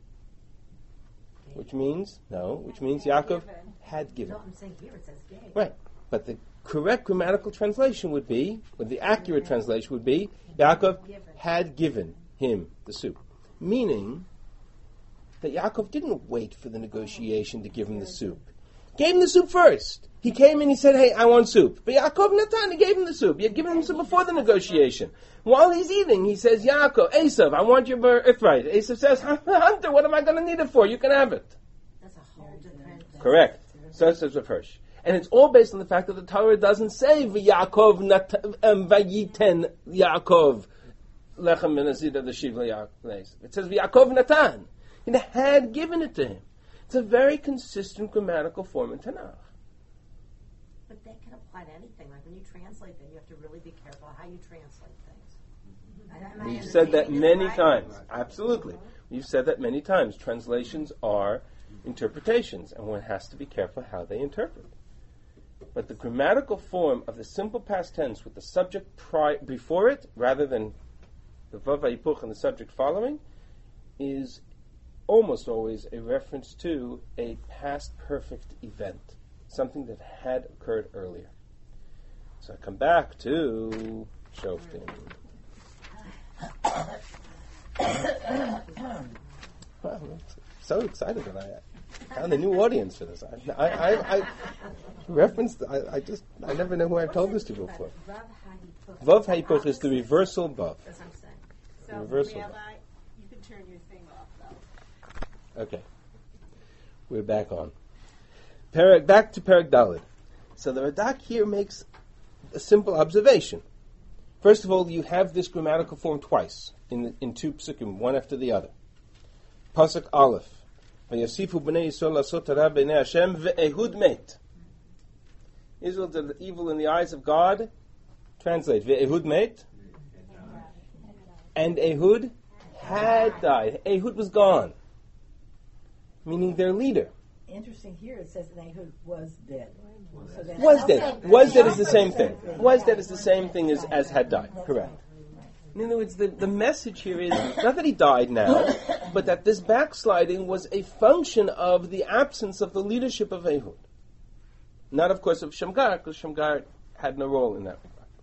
which means Yaakov had given. No, I'm saying here it says gave. Right, but the correct grammatical translation would be, or the accurate translation would be, Yaakov had given him the soup. Meaning that Yaakov didn't wait for the negotiation to give him the soup. Gave him the soup first. He came and he said, hey, I want soup. But Yaakov Natan, he gave him the soup. He had given him soup before the negotiation. While he's eating, he says, Yaakov, Esav, I want your birthright. Esav says, Hunter, what am I going to need it for? You can have it. That's a whole different thing. Correct. So it says with Hirsch. And it's all based on the fact that the Torah doesn't say V'Yaakov Vayiten Yaakov Lechem Menazid Adashiv Le'Yaakov. It says V'Yaakov Natan. He had given it to him. It's a very consistent grammatical form in Tanakh. But that can apply to anything. Like when you translate them, you have to really be careful how you translate things. We've said that many times. Absolutely. We've said that many times. Translations are interpretations, and one has to be careful how they interpret. But the grammatical form of the simple past tense with the subject before it, rather than the Vav Vayipuch and the subject following, is almost always a reference to a past perfect event, something that had occurred earlier. So I come back to Shoftim. Wow, I'm so excited that I found a new audience for this. I referenced, I never know who I told this to before. Vav Hayipuch is the reversal Vav. That's what I'm saying. So, Reversal. Rabbi, you can turn your thing off, though. Okay. We're back on. Back to Perek Daled. So the Radak here makes a simple observation. First of all, you have this grammatical form twice in 2 psukim, one after the other. Pasuk Aleph. Vayasifu b'nei Yisrael lasot hara b'nei Hashem ve'ehud met. Israel did evil in the eyes of God. Translate. Ve'ehud met. And Ehud had died. Ehud was gone. Meaning their leader. Interesting here, it says that Ehud was dead. So that's Was dead. Was dead is the same thing. Was dead is the same thing as had died. Correct. In other words, the message here is not that he died now, but that this backsliding was a function of the absence of the leadership of Ehud. Not, of course, of Shamgar, because Shamgar had no role in that regard.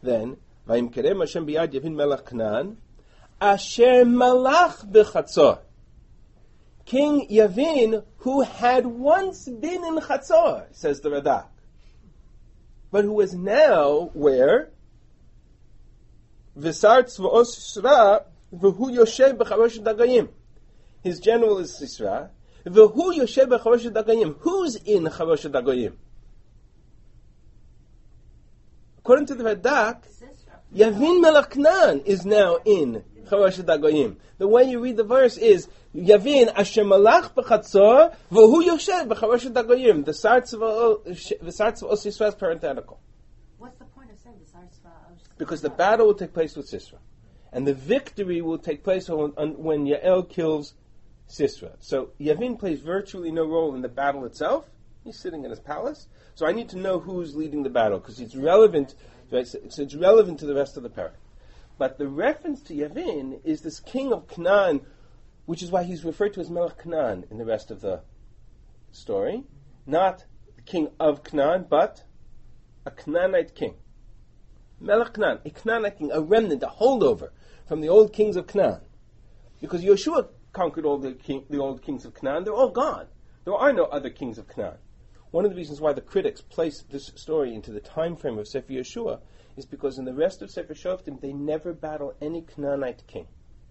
then, Vayimkerem Hashem biyad Yavin melech Canaan, asher malach b'chatzor. King Yavin, who had once been in Chatzor, says the Radak, but who is now where? V'sar tzva'os Sisra, v'hu yoshev b'charoshet hagayim. His general is Sisra, v'hu yoshev b'charoshet hagayim. Who's in Charoshet hagayim? According to the Radak, Yavin melech Canaan is now in Charoshet hagayim. The way you read the verse is Yavin asher malach b'chatzor v'hu yoshev b'charoshet hagayim. The Sar tzva'os Sisra is parenthetical. What's the point of saying the Sar Tzva'os? Because the battle will take place with Sisra. And the victory will take place when Yael kills Sisra. So Yavin plays virtually no role in the battle itself. He's sitting in his palace. So I need to know who's leading the battle, because it's relevant, right? So it's relevant to the rest of the parak. But the reference to Yavin is this king of Canaan, which is why he's referred to as Melech Canaan in the rest of the story. Not the king of Canaan, but a Canaanite king. Melech Canaan, a Canaanite king, a remnant, a holdover from the old kings of Canaan. Because Yeshua conquered all the old kings of Canaan. They're all gone. There are no other kings of Canaan. One of the reasons why the critics place this story into the time frame of Sefer Yeshua is because in the rest of Sefer Shoftim they never battle any Canaanite king.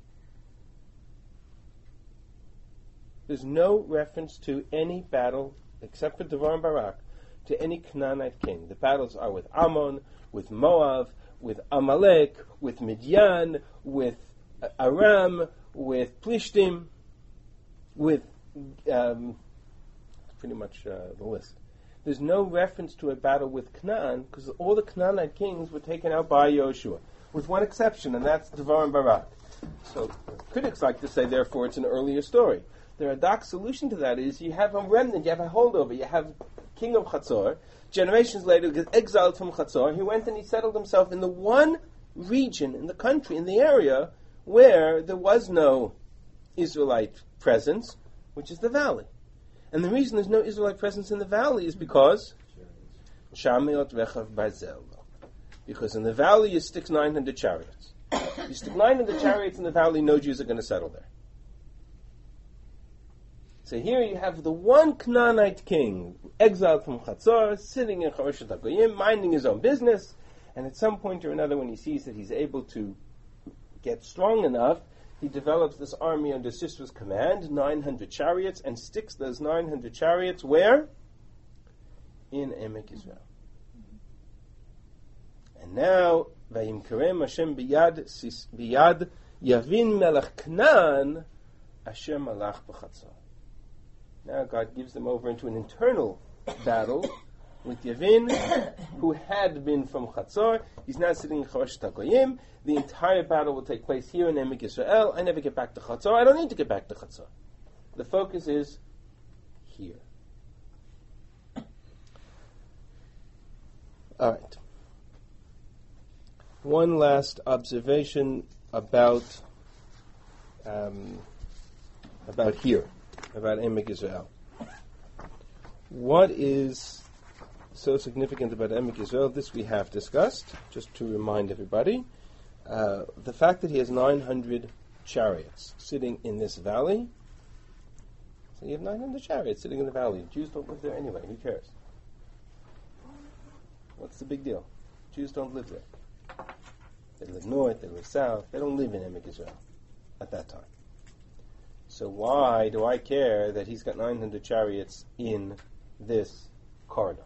There's no reference to any battle, except for Devar and Barak, to any Canaanite king. The battles are with Ammon, with Moab, with Amalek, with Midian, with Aram, with Plishtim, with pretty much the list. There's no reference to a battle with Canaan because all the Canaanite kings were taken out by Yoshua, with one exception, and that's Devar and Barak. So critics like to say, therefore, it's an earlier story. The Radak solution to that is you have a remnant, you have a holdover, you have king of Chatzor. Generations later, he gets exiled from Chatzor. He went and he settled himself in the one region in the country, in the area, where there was no Israelite presence, which is the valley. And the reason there's no Israelite presence in the valley is because Shameot Rechav Barzel. Because in the valley you stick 900 chariots. You stick 900 chariots in the valley, no Jews are going to settle there. So here you have the one Canaanite king, exiled from Chatzor, sitting in Charoshet HaGoyim, minding his own business, and at some point or another when he sees that he's able to get strong enough, he develops this army under Sisra's command, 900 chariots, and sticks those 900 chariots where? In Emek Israel. And now, Vayimkerem Hashem biyad Yavin melech Canaan, asher malach b'chatzor. Now God gives them over into an internal battle with Yavin, who had been from Chatzor. He's now sitting in Charoshet HaGoyim. The entire battle will take place here in Emek Yisrael. I never get back to Chatzor. I don't need to get back to Chatzor. The focus is here. All right. One last observation about here, about Emek Yisrael. What is so significant about Emek Yisrael? This we have discussed, just to remind everybody. The fact that he has 900 chariots sitting in this valley. So you have 900 chariots sitting in the valley. Jews don't live there anyway. Who cares? What's the big deal? Jews don't live there. They live north, they live south. They don't live in Emek Yisrael at that time. So why do I care that he's got 900 chariots in this corridor?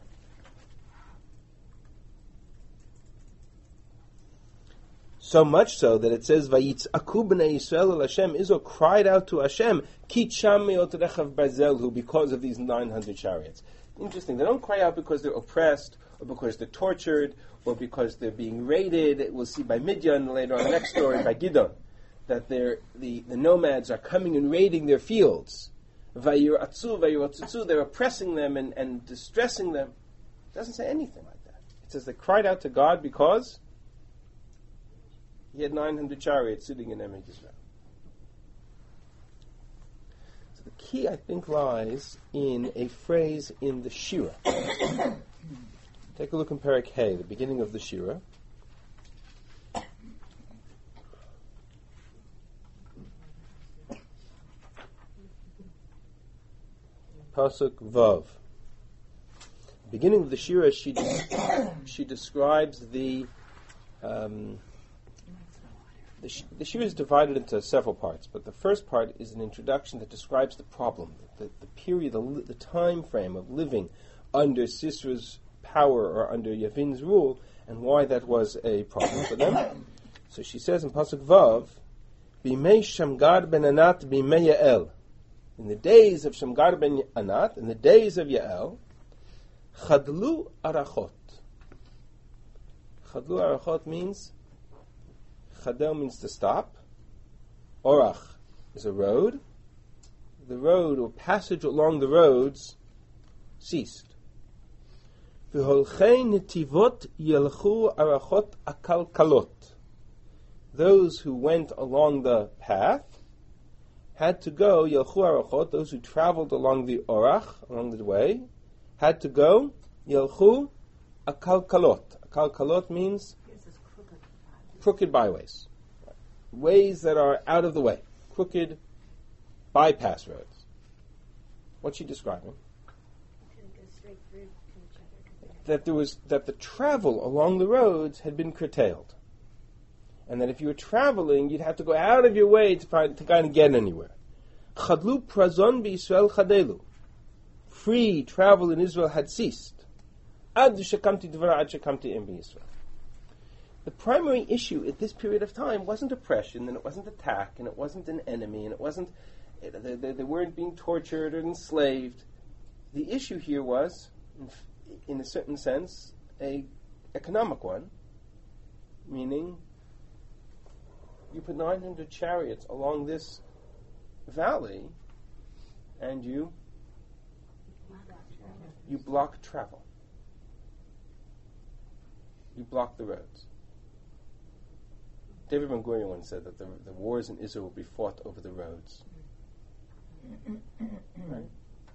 So much so that it says, "Vayitz'aku b'nei Yisrael el Hashem." Israel cried out to Hashem, "Ki sham me'ot rechav barzelhu," because of these 900 chariots. Interesting. They don't cry out because they're oppressed, or because they're tortured, or because they're being raided. We'll see by Midian later on the next story by Gidon that the nomads are coming and raiding their fields. Vayiratzu, they're oppressing them and distressing them. It doesn't say anything like that. It says they cried out to God because he had 900 chariots sitting in Emek Yisrael. So the key, I think, lies in a phrase in the Shira. Take a look in Perek Hey, the beginning of the Shira. Pasuk Vav. Beginning of the Shira, she describes the Shira is divided into several parts, but the first part is an introduction that describes the problem, the period, the time frame of living under Sisra's power or under Yavin's rule, and why that was a problem for them. So she says in Pasuk Vav, Bimei Shamgar ben Anat bimei Yael. In the days of Shamgar ben Anat, in the days of Yael, Chadlu Arachot. Chadlu Arachot means, Chadel means to stop. Orach is a road. The road or passage along the roads ceased. V'holchei netivot yelchu arachot akalkalot. Those who went along the path had to go, yelchu arachot, those who traveled along the orach, along the way, had to go, yelchu akalkalot. Akalkalot means crooked byways. Ways that are out of the way. Crooked bypass roads. What's she describing? That the travel along the roads had been curtailed. And that if you were traveling, you'd have to go out of your way to kind of get anywhere. Chadlu prazon b'Yisrael chadelu. Free travel in Israel had ceased. Ad shekamti dvara ad shekamti em b'Yisrael. The primary issue at this period of time wasn't oppression, and it wasn't attack, and it wasn't an enemy, and it wasn't they weren't being tortured or enslaved. The issue here was, in a certain sense, a economic one, meaning you put 900 chariots along this valley, and you block travel. You block the roads. David Ben Gurion once said that the wars in Israel will be fought over the roads. Right?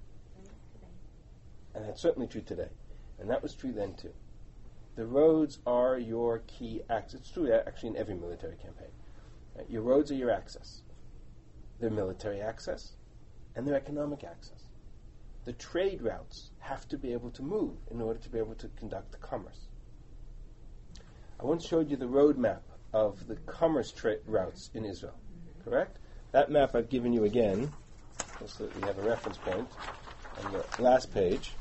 And that's certainly true today. And that was true then too. The roads are your key access. It's true actually in every military campaign. Right? Your roads are your access. They're military access and they're economic access. The trade routes have to be able to move in order to be able to conduct commerce. I once showed you the road map of the commerce routes in Israel, correct? That map I've given you again, just so that we have a reference point on the last page.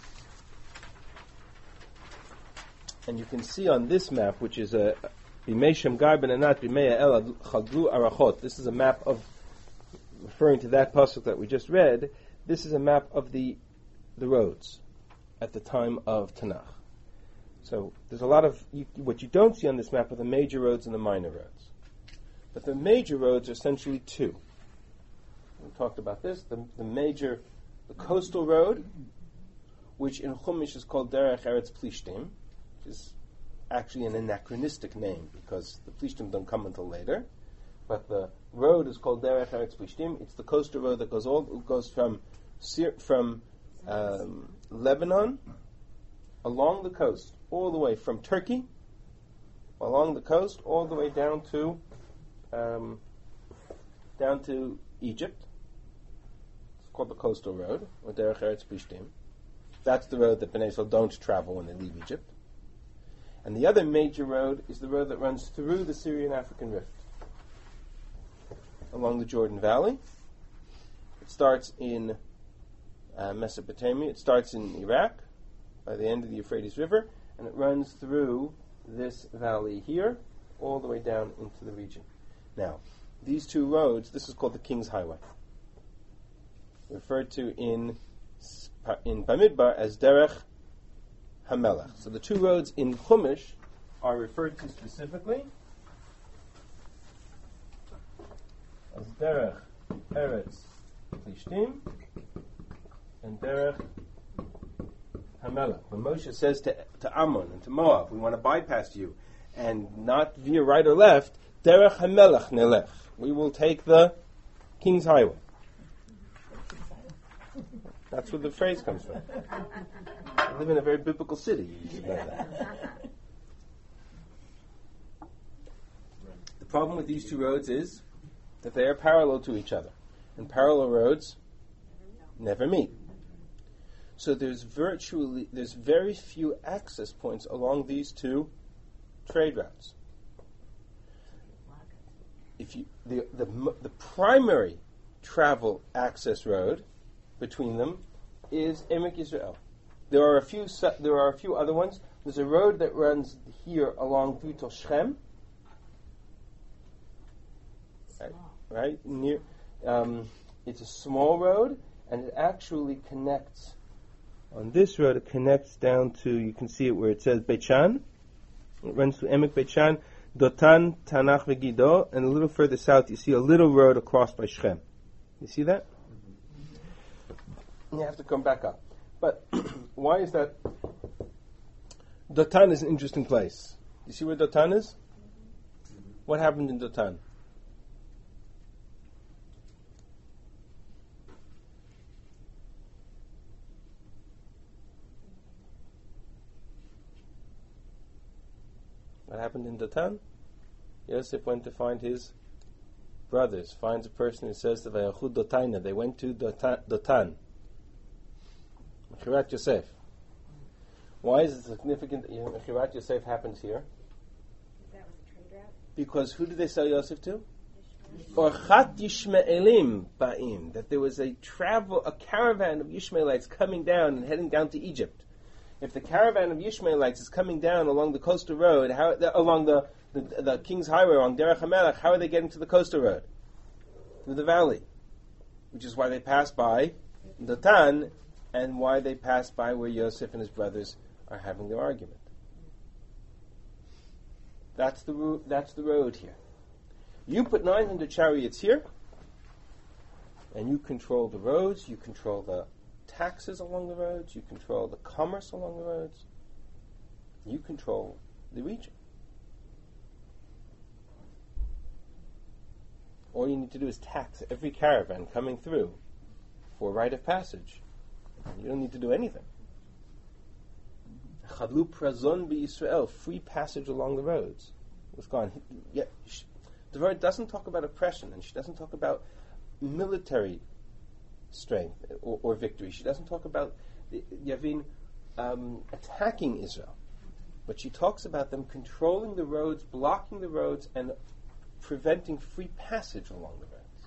And you can see on this map, which is a Bimei Shamgar ben Anat bimei Yael chadlu arachot. This is a map of, referring to that pasuk that we just read, this is a map of the roads at the time of Tanakh. So there's a lot of, what you don't see on this map are the major roads and the minor roads. But the major roads are essentially two. We talked about this. The coastal road, which in Chumash is called Derech Eretz Plishtim, which is actually an anachronistic name because the Plishtim don't come until later. But the road is called Derech Eretz Plishtim. It's the coastal road that goes from Lebanon along the coast, all the way from Turkey, along the coast, all the way down to Egypt. It's called the coastal road, or Derech Eretz Plishtim. That's the road that Bnei Yisrael don't travel when they leave Egypt. And the other major road is the road that runs through the Syrian-African rift, along the Jordan Valley. It starts in Mesopotamia. It starts in Iraq, by the end of the Euphrates River, and it runs through this valley here, all the way down into the region. Now, these two roads, this is called the King's Highway, referred to in Bamidbar as Derech HaMelech. So the two roads in Chumash are referred to specifically as Derech Eretz Plishtim and Derech HaMelech. When Moshe says to Ammon and to Moab, we want to bypass you and not veer right or left, Derech HaMelech Nelech. We will take the King's Highway. That's where the phrase comes from. I live in a very biblical city, you should know that. The problem with these two roads is that they are parallel to each other. And parallel roads never meet. So there's very few access points along these two trade routes. If you the primary travel access road between them is Emek Yisrael. There are a few other ones. There's a road that runs here along through to Shechem. Right near. It's a small road, and it actually connects. On this road, it connects down to. You can see it where it says Beit Shan. It runs through Emek Beit Shan, Dotan, Tanach, Vegido, and a little further south, you see a little road across by Shechem. You see that? You have to come back up. But why is that? Dotan is an interesting place. You see where Dotan is? What happened in Dotan? What happened in Dotan? Yosef went to find his brothers, finds a person who says to Vayachud Dotaina. They went to Dotan. Mechirat Yosef. Why is it significant that Mechirat Yosef happens here? That was a trade route. Because who did they sell Yosef to? Orchat Yishmaelim Ba'im. That there was a caravan of Yishmaelites coming down and heading down to Egypt. If the caravan of Yishmaelites is coming down along the coastal road, along the King's Highway, along Derech HaMelech, how are they getting to the coastal road? Through the valley. Which is why they pass by Dotan, and why they pass by where Yosef and his brothers are having their argument. That's the road here. You put 900 chariots here, and you control the roads, you control the taxes along the roads, you control the commerce along the roads, you control the region. All you need to do is tax every caravan coming through for right of passage. You don't need to do anything. Chadlu prazon b'Yisrael, free passage along the roads. Was gone. The word doesn't talk about oppression, and she doesn't talk about military strength or victory. She doesn't talk about Yavin attacking Israel, but she talks about them controlling the roads, blocking the roads, and preventing free passage along the roads.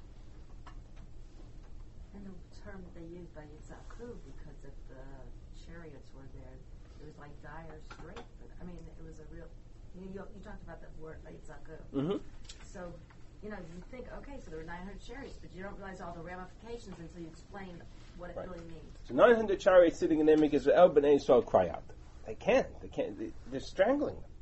And the term that they used by Yitzaku, because if the chariots were there, it was like dire straits. I mean, it was a real. You talked about that word by Yitzaku. Mm-hmm. So, you think, okay, so there were 900 chariots, but you don't realize all the ramifications until you explain what it really means. So 900 chariots sitting in Emek Israel, Bnei Yisrael cry out. They can't. They're strangling them.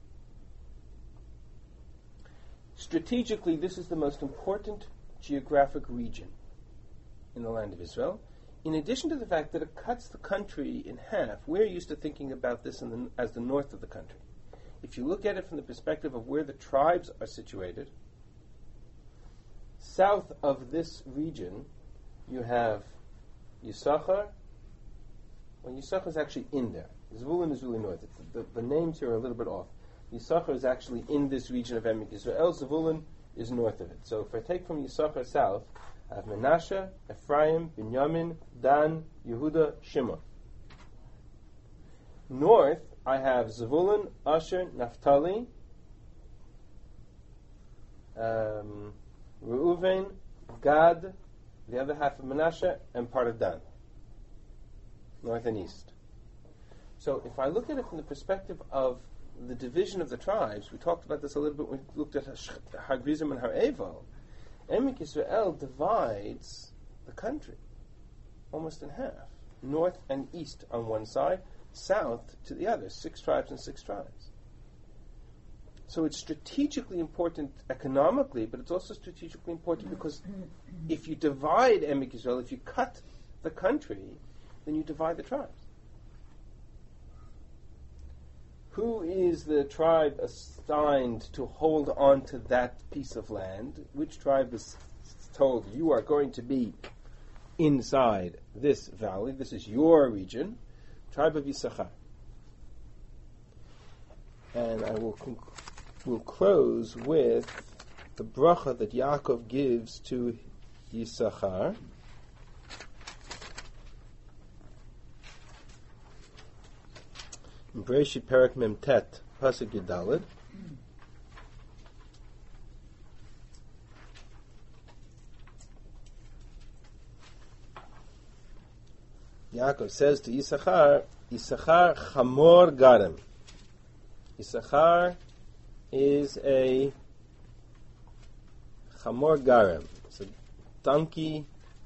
Strategically, this is the most important geographic region in the land of Israel. In addition to the fact that it cuts the country in half, we're used to thinking about this as the north of the country. If you look at it from the perspective of where the tribes are situated, south of this region, you have Yisachar. Well, Yisachar is actually in there. Zvulun is really north. The names here are a little bit off. Yisachar is actually in this region of Emek Yisrael. Zvulun is north of it. So if I take from Yisachar south, I have Menashe, Ephraim, Binyamin, Dan, Yehuda, Shimon. North, I have Zvulun, Asher, Naphtali, Reuven, Gad, the other half of Menashe, and part of Dan. North and east. So if I look at it from the perspective of the division of the tribes, we talked about this a little bit when we looked at Hagrizim and Ha'eval. Emek Yisrael divides the country almost in half. North and east on one side, south to the other. 6 tribes and 6 tribes. So it's strategically important economically, but it's also strategically important because if you divide Emek Yisrael, if you cut the country, then you divide the tribes. Who is the tribe assigned to hold on to that piece of land? Which tribe is told, you are going to be inside this valley, this is your region? Tribe of Yisachar. And I will close with the bracha that Yaakov gives to Yisachar. Bereshit Perek Mem Tet, Pasuk Yudalid. Yaakov says to Yisachar, Yisachar Chamor Garem. Yisachar is a Chamor Garem. It's a donkey.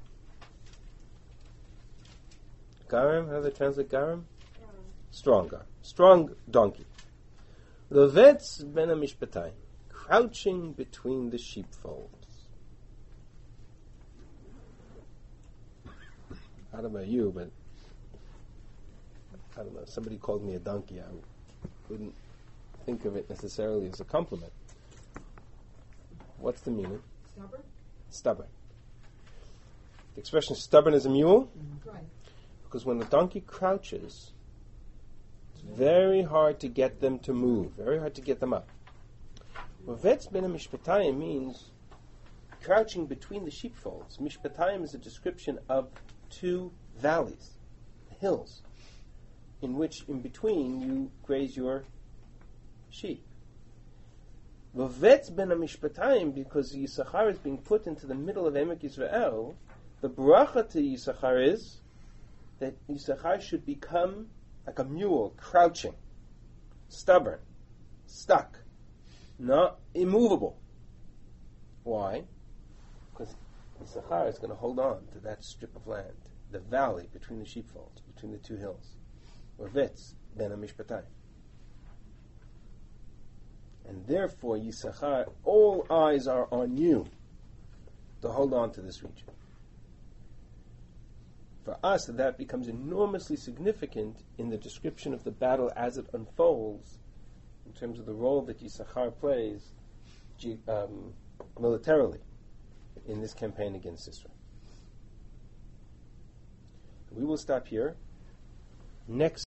Garem? How do they translate Garem? Strong donkey. Lovetz ben HaMishpatayim, crouching between the sheepfolds. I don't know about you, but I don't know. If somebody called me a donkey, I wouldn't think of it necessarily as a compliment. What's the meaning? Stubborn? Stubborn. The expression stubborn as a mule? Right. Because when the donkey crouches, it's very hard to get them to move, very hard to get them up. Lovetz ben HaMishpatayim means crouching between the sheepfolds. Mishpatayim is a description of two valleys, hills, in which in between you graze your sheep. Lovetz ben HaMishpatayim, because Yisachar is being put into the middle of Emek Yisrael, the bracha to Yisachar is that Yisachar should become like a mule, crouching, stubborn, stuck, not immovable. Why? Because Yisachar is going to hold on to that strip of land, the valley between the sheepfolds, between the two hills. Lovetz ben HaMishpatayim. And therefore, Yisachar, all eyes are on you to hold on to this region. For us, that becomes enormously significant in the description of the battle as it unfolds, in terms of the role that Yisachar plays militarily in this campaign against Sisera. We will stop here. Next